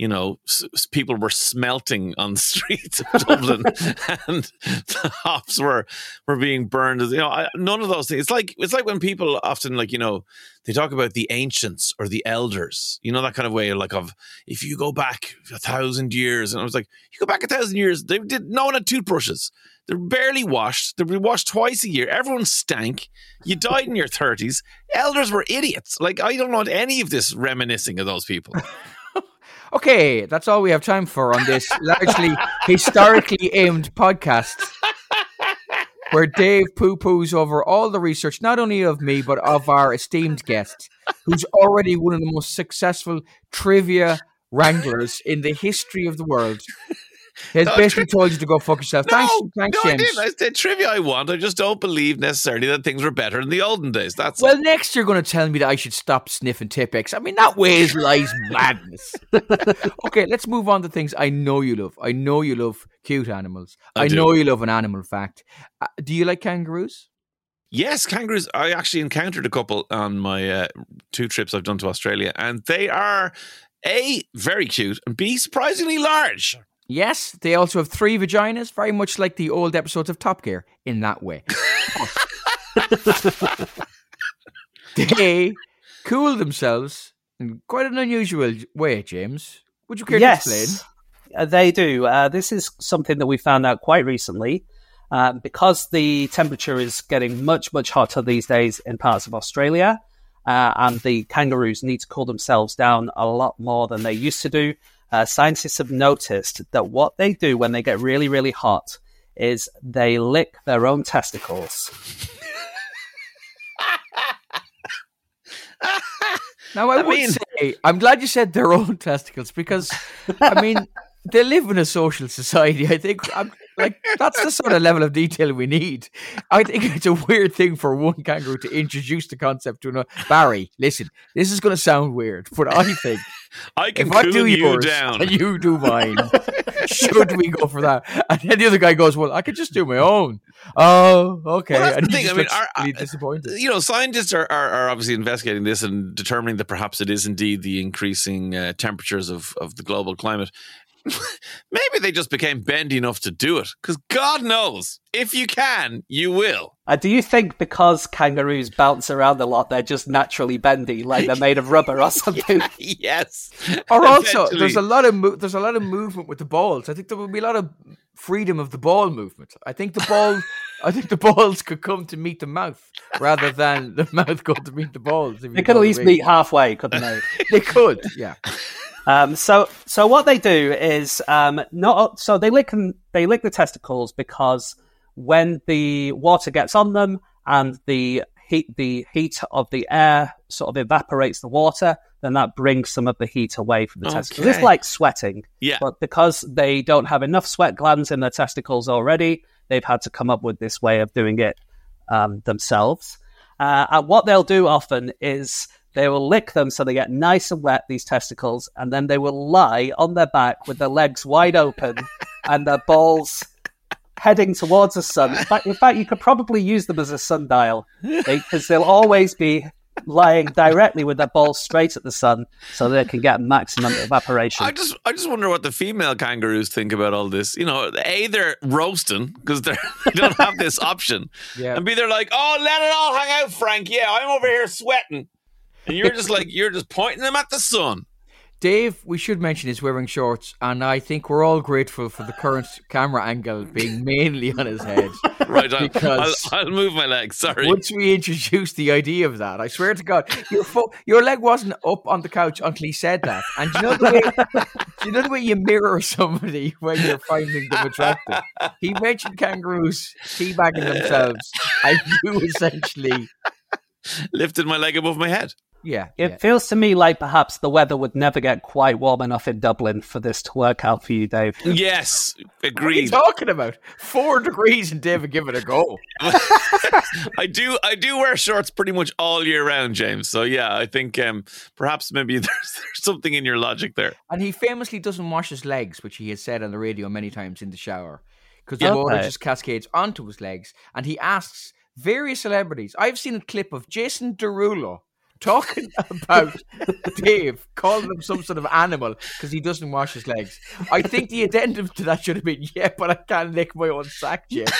E: people were smelting on the streets of Dublin, and the hops were being burned. None of those things. It's like when people often they talk about the ancients or the elders, that kind of way, of if you go back 1,000 years, and I was like, you go back 1,000 years, no one had toothbrushes. They're barely washed. They'd be washed twice a year. Everyone stank. You died in your 30s. Elders were idiots. I don't want any of this reminiscing of those people.
F: Okay, that's all we have time for on this largely historically aimed podcast, where Dave poo-poos over all the research, not only of me, but of our esteemed guest, who's already one of the most successful trivia wranglers in the history of the world. He's basically told you to go fuck yourself. Thanks, James.
E: I didn't. I said trivia I want. I just don't believe necessarily that things were better in the olden days.
F: Well, next you're going to tell me that I should stop sniffing Tipp-Ex. I mean, that weighs lies madness. Okay, let's move on to things I know you love. I know you love cute animals. I know you love an animal fact. Do you like kangaroos?
E: Yes, kangaroos. I actually encountered a couple on my 2 trips I've done to Australia, and they are A, very cute, and B, surprisingly large.
F: Yes, they also have 3 vaginas, very much like the old episodes of Top Gear in that way. They cool themselves in quite an unusual way, James. Would you care to explain?
J: They do. This is something that we found out quite recently. Because the temperature is getting much, much hotter these days in parts of Australia, and the kangaroos need to cool themselves down a lot more than they used to do. Scientists have noticed that what they do when they get really, really hot is they lick their own testicles.
F: Now, I would say, I'm glad you said their own testicles, because, I mean, they live in a social society. I think that's the sort of level of detail we need. I think it's a weird thing for one kangaroo to introduce the concept to another. Barry, listen, this is going to sound weird, but I think
E: I can
F: if
E: cool
F: I do
E: you
F: yours
E: down
F: and you do mine, should we go for that? And then the other guy goes, well, I could just do my own. Oh, okay.
E: Well, that's
F: and
E: the thing. I mean,
F: really disappointed.
E: Scientists are obviously investigating this and determining that perhaps it is indeed the increasing temperatures of the global climate. Maybe they just became bendy enough to do it, because God knows, if you can, you will.
J: Do you think because kangaroos bounce around a lot, they're just naturally bendy, like they're made of rubber or something?
E: Yes.
F: Or also, there's a lot of movement with the balls. I think there will be a lot of freedom of the ball movement. I think the balls could come to meet the mouth rather than the mouth go to meet the balls.
J: They could at least meet halfway, couldn't they?
F: They could, yeah.
J: So what they do is they lick the testicles, because when the water gets on them and the heat of the air sort of evaporates the water, then that brings some of the heat away from the testicles. It's like sweating, but because they don't have enough sweat glands in their testicles already, they've had to come up with this way of doing it themselves. And what they'll do often is they will lick them so they get nice and wet, these testicles, and then they will lie on their back with their legs wide open and their balls heading towards the sun. In fact, you could probably use them as a sundial, because they'll always be lying directly with their balls straight at the sun, so they can get maximum evaporation.
E: I just wonder what the female kangaroos think about all this. A, they're roasting because they don't have this option, and B, they're like, oh, let it all hang out, Frank. Yeah, I'm over here sweating. And you're just pointing them at the sun.
F: Dave, we should mention, is wearing shorts, and I think we're all grateful for the current camera angle being mainly on his head.
E: Right, I'll move my leg, sorry.
F: Once we introduced the idea of that, I swear to God, your leg wasn't up on the couch until he said that. And do you know the way you mirror somebody when you're finding them attractive? He mentioned kangaroos teabagging themselves, and you essentially
E: lifted my leg above my head.
F: Yeah.
J: It feels to me like perhaps the weather would never get quite warm enough in Dublin for this to work out for you, Dave.
E: Yes, agreed.
F: What are you talking about? 4 degrees and Dave would give it a go.
E: I do wear shorts pretty much all year round, James. So yeah, I think perhaps maybe there's something in your logic there.
F: And he famously doesn't wash his legs, which he has said on the radio many times, in the shower, because the water just cascades onto his legs. And he asks various celebrities. I've seen a clip of Jason Derulo talking about Dave calling him some sort of animal because he doesn't wash his legs. I think the addendum to that should have been, yeah, but I can't lick my own sack, Jason.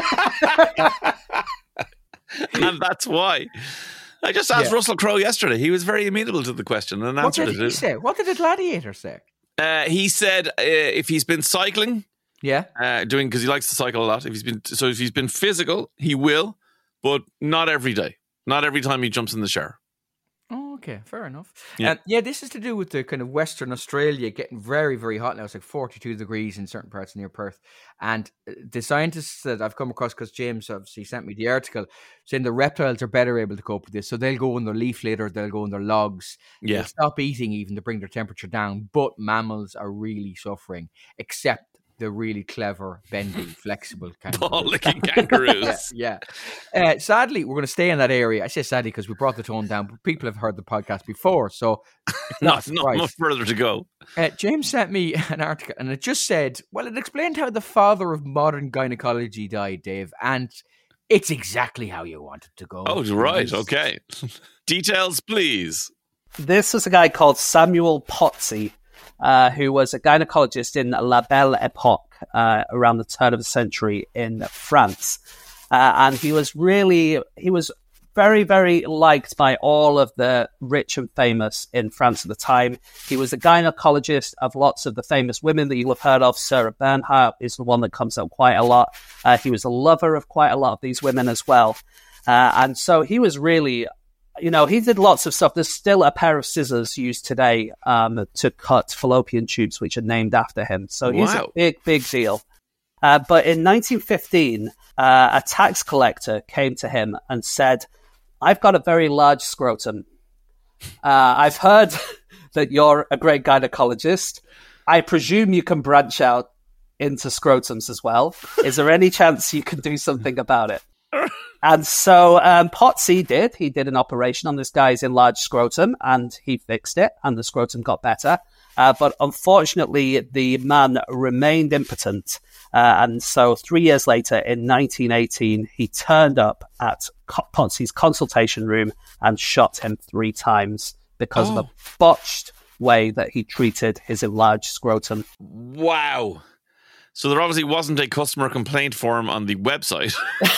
E: And that's why. I just asked Russell Crowe yesterday. He was very amenable to the question and answered it.
F: What did he say? What did the gladiator say?
E: He said if he's been cycling,
F: doing
E: because he likes to cycle a lot. If he's been physical, he will, but not every day. Not every time he jumps in the shower.
F: Oh, okay, fair enough.
E: Yeah.
F: This is to do with the kind of Western Australia getting very, very hot now. It's like 42 degrees in certain parts near Perth. And the scientists that I've come across, because James obviously sent me the article, saying the reptiles are better able to cope with this. So they'll go in their leaf litter, they'll go in their logs.
E: Yeah.
F: They'll stop eating even to bring their temperature down. But mammals are really suffering, except the really clever, bendy, flexible kangaroos.
E: Ball-licking kangaroos.
F: Yeah. Sadly, we're going to stay in that area. I say sadly because we brought the tone down, but people have heard the podcast before, so it's not
E: much further to go.
F: James sent me an article, and it just said, well, it explained how the father of modern gynecology died, Dave, and it's exactly how you want it to go.
E: Oh, right. Okay. Details, please.
J: This was a guy called Samuel Potsy, who was a gynecologist in La Belle Epoque around the turn of the century in France. And he was very, very liked by all of the rich and famous in France at the time. He was a gynecologist of lots of the famous women that you'll have heard of. Sarah Bernhardt is the one that comes up quite a lot. He was a lover of quite a lot of these women as well. And so he was really... he did lots of stuff. There's still a pair of scissors used today to cut fallopian tubes, which are named after him. So he's a big, big deal. But in 1915, a tax collector came to him and said, I've got a very large scrotum. I've heard that you're a great gynecologist. I presume you can branch out into scrotums as well. Is there any chance you can do something about it? And so Potsy did. He did an operation on this guy's enlarged scrotum, and he fixed it, and the scrotum got better. But unfortunately, the man remained impotent. And so 3 years later, in 1918, he turned up at Potsy's consultation room and shot him 3 times because of a botched way that he treated his enlarged scrotum.
E: Wow. So there obviously wasn't a customer complaint form on the website.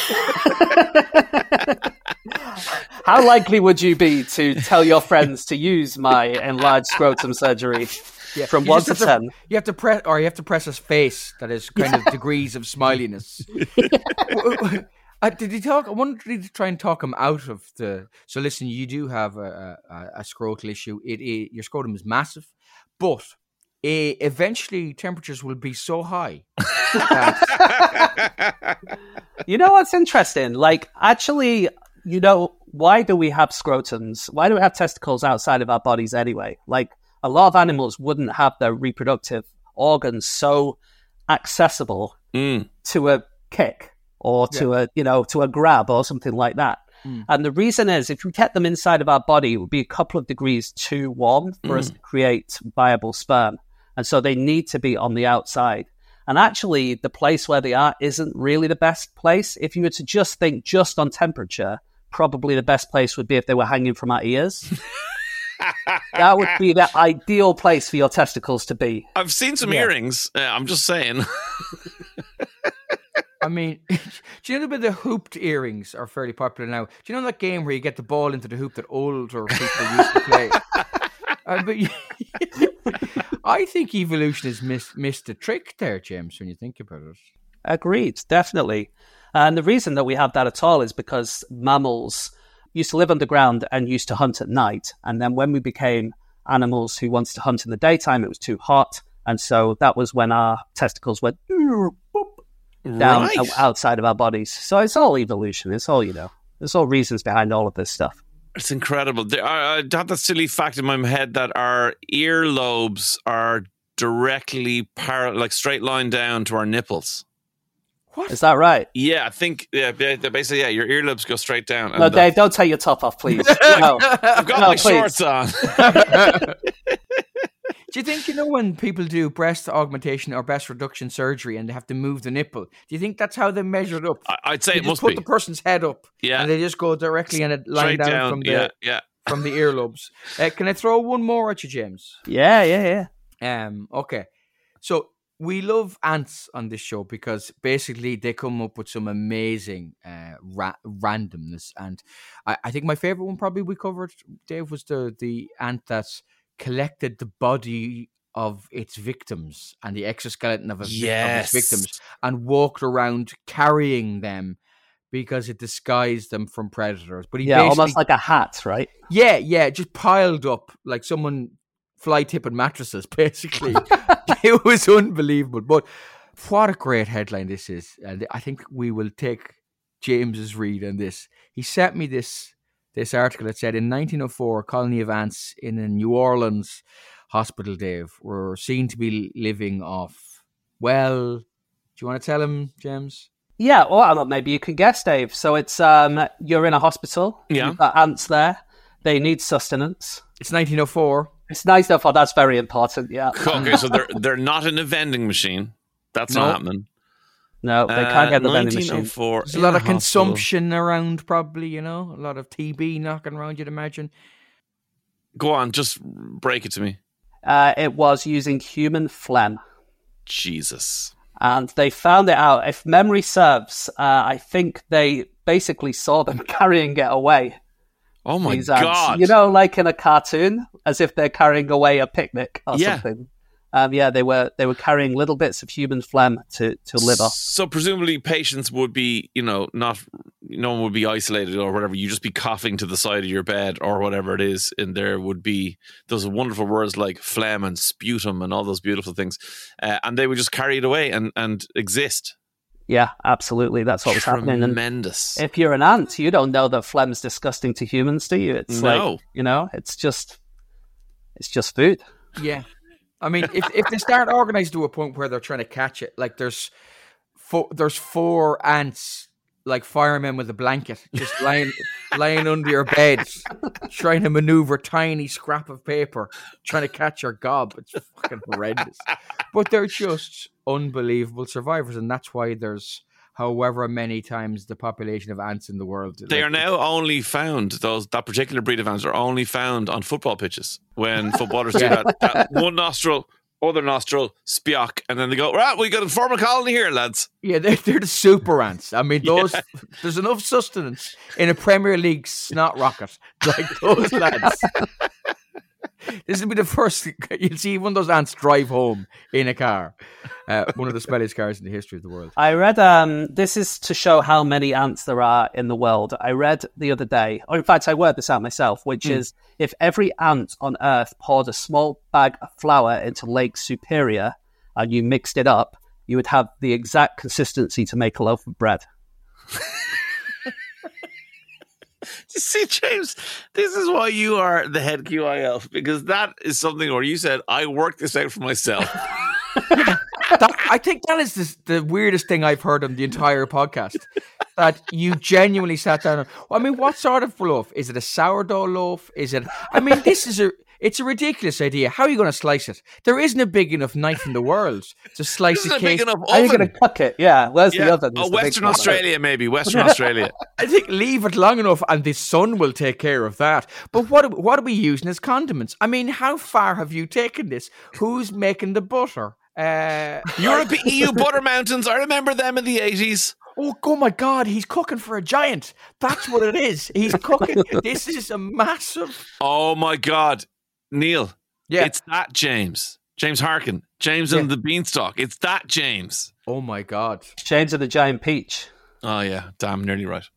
J: How likely would you be to tell your friends to use my enlarged scrotum surgery from 1 to 10?
F: You have to press his face. That is kind of degrees of smiliness. Did he talk? I wanted to try and talk him out of the. So listen, you do have a scrotal issue. Your scrotum is massive, but. Eventually, temperatures will be so high.
J: You know what's interesting? Like, actually, why do we have scrotums? Why do we have testicles outside of our bodies anyway? Like, a lot of animals wouldn't have their reproductive organs so accessible to a kick or to a grab or something like that. And the reason is, if we kept them inside of our body, it would be a couple of degrees too warm for us to create viable sperm. And so they need to be on the outside. And actually, the place where they are isn't really the best place. If you were to just think just on temperature, probably the best place would be if they were hanging from our ears. That would be the ideal place for your testicles to be.
E: I've seen some earrings. I'm just saying.
F: I mean, do you know the hooped earrings are fairly popular now? Do you know that game where you get the ball into the hoop that older people used to play? But I think evolution has missed the trick there, James, when you think about it.
J: Agreed, definitely. And the reason that we have that at all is because mammals used to live underground and used to hunt at night. And then when we became animals who wanted to hunt in the daytime, it was too hot. And so that was when our testicles went down outside of our bodies. So it's all evolution. It's all, there's all reasons behind all of this stuff.
E: It's incredible. I had that silly fact in my head that our earlobes are directly straight line down to our nipples.
J: What? Is that right?
E: Yeah, I think, basically, your earlobes go straight down.
J: No, Dave, don't take your top off, please. No.
E: I've got my shorts on.
F: Do you think, when people do breast augmentation or breast reduction surgery and they have to move the nipple, do you think that's how they measure it up?
E: I'd say
F: they
E: it must
F: put
E: be.
F: the person's head up, and they just go directly and it line down from the from the earlobes. Can I throw one more at you, James?
J: Yeah.
F: Okay. So we love ants on this show because basically they come up with some amazing randomness. And I think my favorite one probably we covered, Dave, was the ant that collected the body of its victims and the exoskeleton of its victims and walked around carrying them because it disguised them from predators. But
J: almost like a hat, right?
F: Yeah, just piled up like someone fly tipping mattresses, basically. It was unbelievable. But what a great headline this is. And I think we will take James's read on this. He sent me this article that said in 1904, a colony of ants in a New Orleans hospital, Dave, were seen to be living off. Well, do you want to tell him, James?
J: Yeah, or maybe you can guess, Dave. So it's you're in a hospital.
E: Yeah.
J: You've got ants there. They need sustenance.
F: It's 1904.
J: It's 1904. That's very important. Yeah.
E: Okay, so they're not in a vending machine. That's not happening.
J: No, they can't get the vending machine.
E: 1904.
F: There's a lot of consumption around, probably. A lot of TB knocking around. You'd imagine.
E: Go on, just break it to me.
J: It was using human phlegm.
E: Jesus.
J: And they found it out. If memory serves, I think they basically saw them carrying it away.
E: Oh my God.
J: Like in a cartoon, as if they're carrying away a picnic or something. They were carrying little bits of human phlegm to live off.
E: So presumably patients would be, no one would be isolated or whatever. You just be coughing to the side of your bed or whatever it is, and there would be those wonderful words like phlegm and sputum and all those beautiful things, and they would just carry it away and exist.
J: Yeah, absolutely. That's what was happening.
E: Tremendous.
J: If you're an ant, you don't know that phlegm's disgusting to humans, do you? It's it's just food.
F: Yeah. I mean, if they start organized to a point where they're trying to catch it, like there's four ants, like firemen with a blanket, just lying under your bed, trying to maneuver tiny scrap of paper, trying to catch your gob. It's fucking horrendous. But they're just unbelievable survivors, and that's why there's however many times the population of ants in the world.
E: They are now only found, that particular breed of ants are only found on football pitches when footballers do that one nostril, other nostril, spiock, and then they go, right, we got to form a colony here, lads.
F: Yeah, they're the super ants. I mean, there's enough sustenance in a Premier League snot rocket like those lads. This will be the first you'll see one of those ants drive home in a car. One of the smelliest cars in the history of the world.
J: I read, this is to show how many ants there are in the world. I read the other day, or in fact, I worked this out myself, which is if every ant on Earth poured a small bag of flour into Lake Superior and you mixed it up, you would have the exact consistency to make a loaf of bread.
E: You see, James, this is why you are the head QIL, because that is something where you said, I worked this out for myself.
F: I think that is the weirdest thing I've heard on the entire podcast. That you genuinely sat down. I mean, what sort of loaf? Is it a sourdough loaf? Is it? I mean, it's a ridiculous idea. How are you going to slice it? There isn't a big enough knife in the world to slice a cake.
E: Big enough oven.
J: How are you going to cook it? Yeah, where's the oven?
E: Western Australia, maybe. Western Australia.
F: I think leave it long enough and the sun will take care of that. But what are we using as condiments? I mean, how far have you taken this? Who's making the butter?
E: EU butter mountains. I remember them in the 80s.
F: Oh my God, he's cooking for a giant. That's what it is. He's cooking. This is a massive...
E: Oh my God. Neil.
F: Yeah.
E: It's that James. James Harkin. James and the Beanstalk. It's that James.
F: Oh my God.
J: James and the Giant Peach.
E: Oh yeah. Damn, nearly right.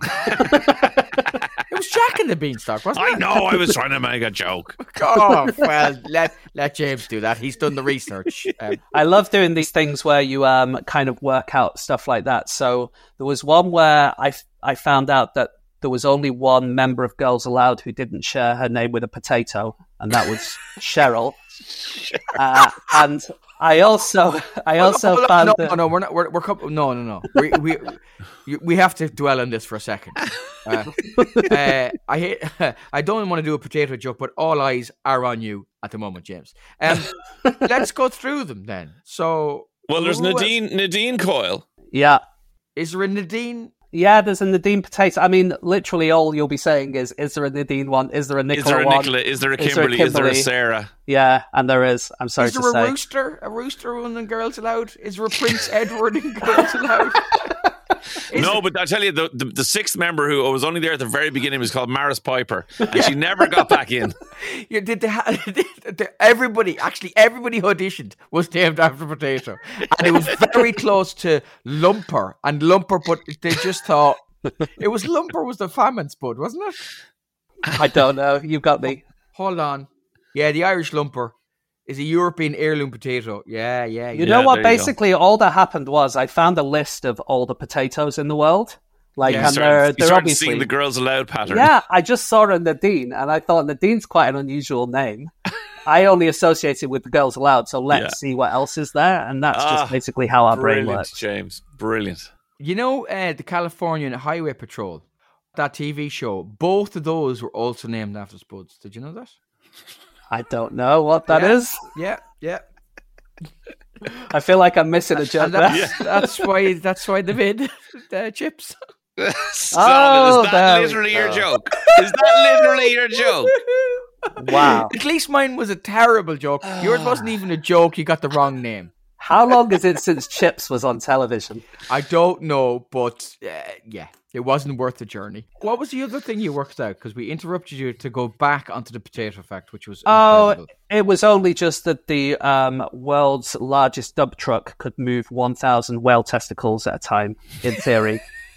F: It was Jack and the Beanstalk, wasn't it?
E: I know, I was trying to make a joke.
F: Oh, well, let James do that. He's done the research.
J: I love doing these things where you kind of work out stuff like that. So there was one where I found out that there was only one member of Girls Aloud who didn't share her name with a potato, and that was Cheryl. And I also found that...
F: No, we're not. No. We have to dwell on this for a second. I don't want to do a potato joke, but all eyes are on you at the moment, James. Let's go through them then. So,
E: well, there's Nadine Coyle.
J: Yeah.
F: Is there a Nadine?
J: Yeah, there's a Nadine potato. I mean, literally all you'll be saying is there a Nadine one? Is there a Nicola
E: Is there a
J: one?
E: Nicola? Is there a Kimberly? Is there a Sarah?
J: Yeah, and there is. I'm sorry to say.
F: Is there a rooster one in Girls Aloud? Is there a Prince Edward in Girls Aloud?
E: No, but I tell you, the sixth member who was only there at the very beginning was called Maris Piper, and she never got back in.
F: Yeah, everybody auditioned was named after potato, and it was very close to Lumper and Lumper, but they just thought it was Lumper was the famine spud, wasn't it?
J: I don't know. You got me.
F: Hold on. Yeah, the Irish Lumper is a European heirloom potato. Yeah.
J: You know what? Basically, all that happened was I found a list of all the potatoes in the world. Like,
E: and
J: they're obviously
E: seeing the Girls Aloud pattern.
J: Yeah, I just saw a Nadine, and I thought Nadine's quite an unusual name. I only associate it with the Girls Aloud, so let's see what else is there, and that's just basically how our brain works.
E: James, brilliant.
F: You know, the Californian Highway Patrol, that TV show, both of those were also named after spuds. Did you know that?
J: I don't know what that is.
F: Yeah.
J: I feel like I'm missing a joke.
F: That's why they made the chips.
E: Is that literally your joke? Is that literally your joke?
J: Wow.
F: At least mine was a terrible joke. Yours wasn't even a joke. You got the wrong name.
J: How long is it since Chips was on television?
F: I don't know, but it wasn't worth the journey. What was the other thing you worked out? Because we interrupted you to go back onto the potato fact, which was incredible.
J: It was only just that the world's largest dump truck could move 1,000 whale testicles at a time, in theory.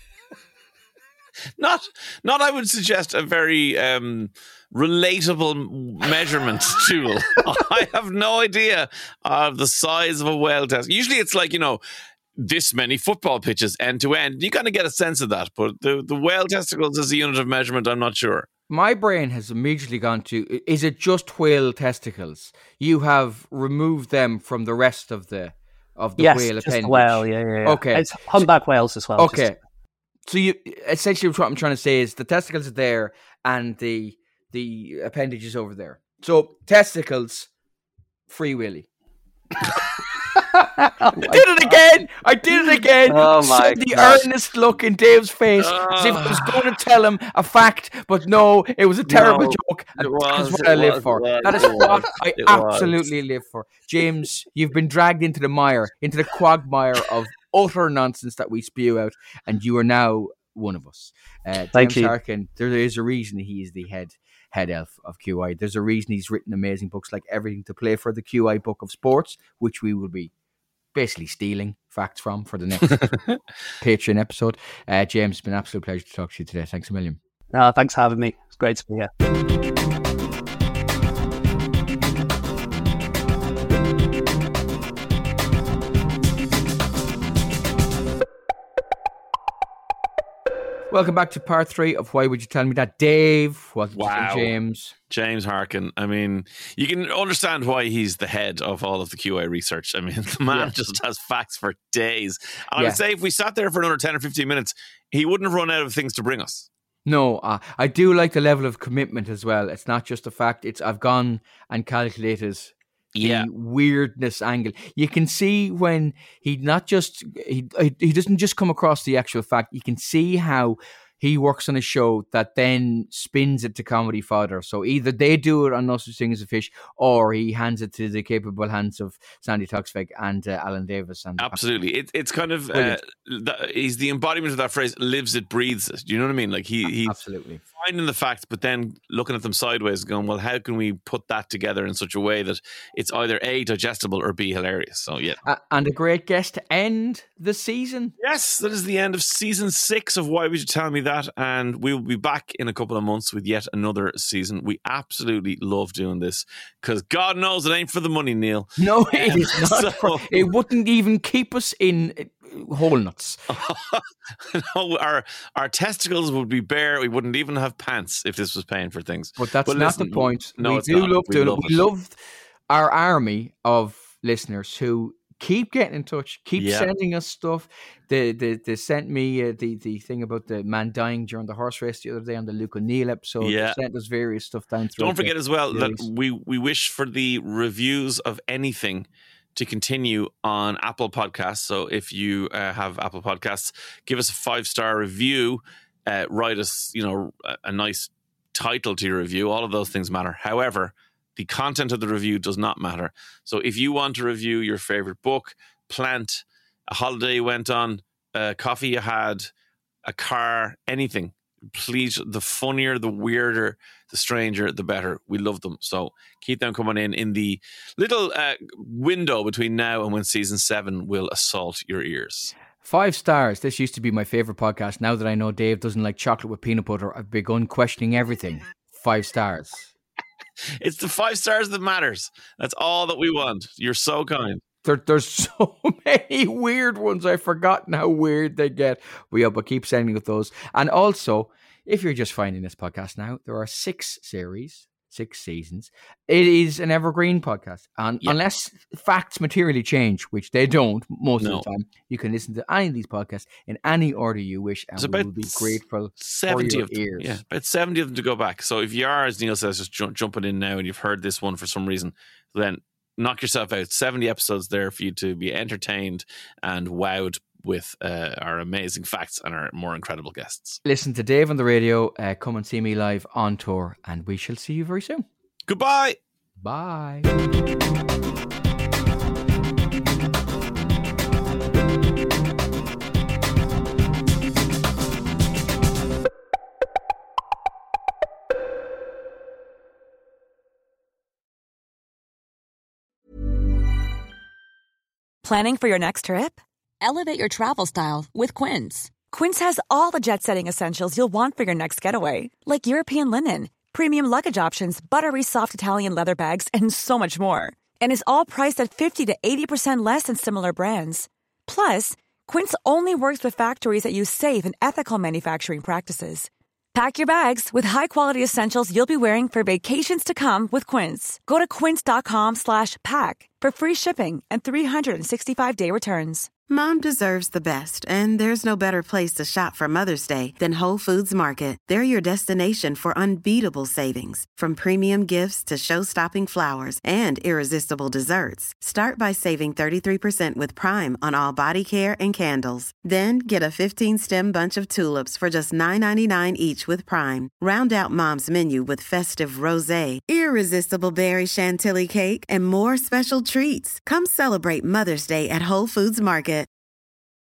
E: Not, I would suggest, a very relatable measurement tool. I have no idea of the size of a whale test. Usually it's like, this many football pitches end to end. You kind of get a sense of that, but the whale testicles as a unit of measurement, I'm not sure.
F: My brain has immediately gone to, is it just whale testicles? You have removed them from the rest of the whale appendage.
J: Whale, yeah.
F: Okay.
J: It's humpback whales as well.
F: Okay. So you essentially what I'm trying to say is the testicles are there and the appendage is over there. So testicles, Free Willy. I did it again.
J: Oh my God.
F: The earnest look in Dave's face as if I was going to tell him a fact, but no, it was a terrible joke. And that's what I live for. That is what I absolutely live for. James, you've been dragged into the quagmire of utter nonsense that we spew out, and you are now one of us.
J: Thank you.
F: Harkin, there is a reason he is the head elf of QI. There's a reason he's written amazing books like Everything to Play For, the QI Book of Sports, which we will be basically stealing facts from for the next Patreon episode. James, it's been an absolute pleasure to talk to you today. Thanks a million.
J: No, thanks for having me. It's great to be here.
F: Welcome back to part 3 of Why Would You Tell Me That? Dave, welcome
E: Wow.
F: to James.
E: James Harkin. I mean, you can understand why he's the head of all of the QI research. I mean, the man just has facts for days. And I would say if we sat there for another 10 or 15 minutes, he wouldn't have run out of things to bring us.
F: No, I do like the level of commitment as well. It's not just a fact. I've gone and calculated the weirdness angle. You can see when he doesn't just come across the actual fact. You can see how he works on a show that then spins it to comedy fodder. So either they do it on No Such Thing as a Fish, or he hands it to the capable hands of Sandy Toksvig and Alan Davis. And
E: absolutely, it's kind of he's the embodiment of that phrase: "Lives it, breathes it." Do you know what I mean? Like he
F: absolutely
E: finding the facts, but then looking at them sideways, going, "Well, how can we put that together in such a way that it's either A, digestible, or B, hilarious?" So
F: and a great guest to end the season.
E: Yes, that is the end of season 6 of Why Would You Tell Me That? And we will be back in a couple of months with yet another season. We absolutely love doing this because God knows it ain't for the money, Neil.
F: No, it is not. It wouldn't even keep us in whole nuts.
E: No, our testicles would be bare. We wouldn't even have pants if this was paying for things.
F: But that's not the point.
E: No,
F: we
E: it's
F: do
E: not.
F: love doing it. We
E: love
F: love our army of listeners who keep getting in touch, keep sending us stuff. They sent me the thing about the man dying during the horse race the other day on the Luke O'Neill episode. They sent us various stuff down through.
E: Don't forget as well that we wish for the reviews of anything to continue on Apple Podcasts. So if you have Apple Podcasts, give us a 5-star review. Write us, a nice title to your review. All of those things matter. However, the content of the review does not matter. So if you want to review your favorite book, plant, a holiday you went on, a coffee you had, a car, anything, please, the funnier, the weirder, the stranger, the better. We love them. So keep them coming in the little window between now and when season 7 will assault your ears.
F: 5 stars. This used to be my favorite podcast. Now that I know Dave doesn't like chocolate with peanut butter, I've begun questioning everything. 5 stars.
E: It's the 5 stars that matters. That's all that we want. You're so kind.
F: There's so many weird ones. I've forgotten how weird they get. But keep sending with those. And also, if you're just finding this podcast now, there are 6 series, 6 seasons. It is an evergreen podcast. And unless facts materially change, which they don't most of the time, you can listen to any of these podcasts in any order you wish. And we will be grateful
E: 70
F: for your
E: of them.
F: ears.
E: Yeah, about 70 of them to go back. So if you are, as Neil says, just jumping in now and you've heard this one for some reason, then knock yourself out. 70 episodes there for you to be entertained and wowed with our amazing facts and our more incredible guests.
F: Listen to Dave on the radio. Come and see me live on tour, and we shall see you very soon.
E: Goodbye.
F: Bye.
K: Planning for your next trip?
L: Elevate your travel style with Quince.
K: Quince has all the jet-setting essentials you'll want for your next getaway, like European linen, premium luggage options, buttery soft Italian leather bags, and so much more. And is all priced at 50 to 80% less than similar brands. Plus, Quince only works with factories that use safe and ethical manufacturing practices. Pack your bags with high-quality essentials you'll be wearing for vacations to come with Quince. Go to quince.com/pack for free shipping and 365-day returns.
M: Mom deserves the best, and there's no better place to shop for Mother's Day than Whole Foods Market. They're your destination for unbeatable savings, from premium gifts to show-stopping flowers and irresistible desserts. Start by saving 33% with Prime on all body care and candles. Then get a 15-stem bunch of tulips for just $9.99 each with Prime. Round out Mom's menu with festive rosé, irresistible berry chantilly cake, and more special treats. Come celebrate Mother's Day at Whole Foods Market.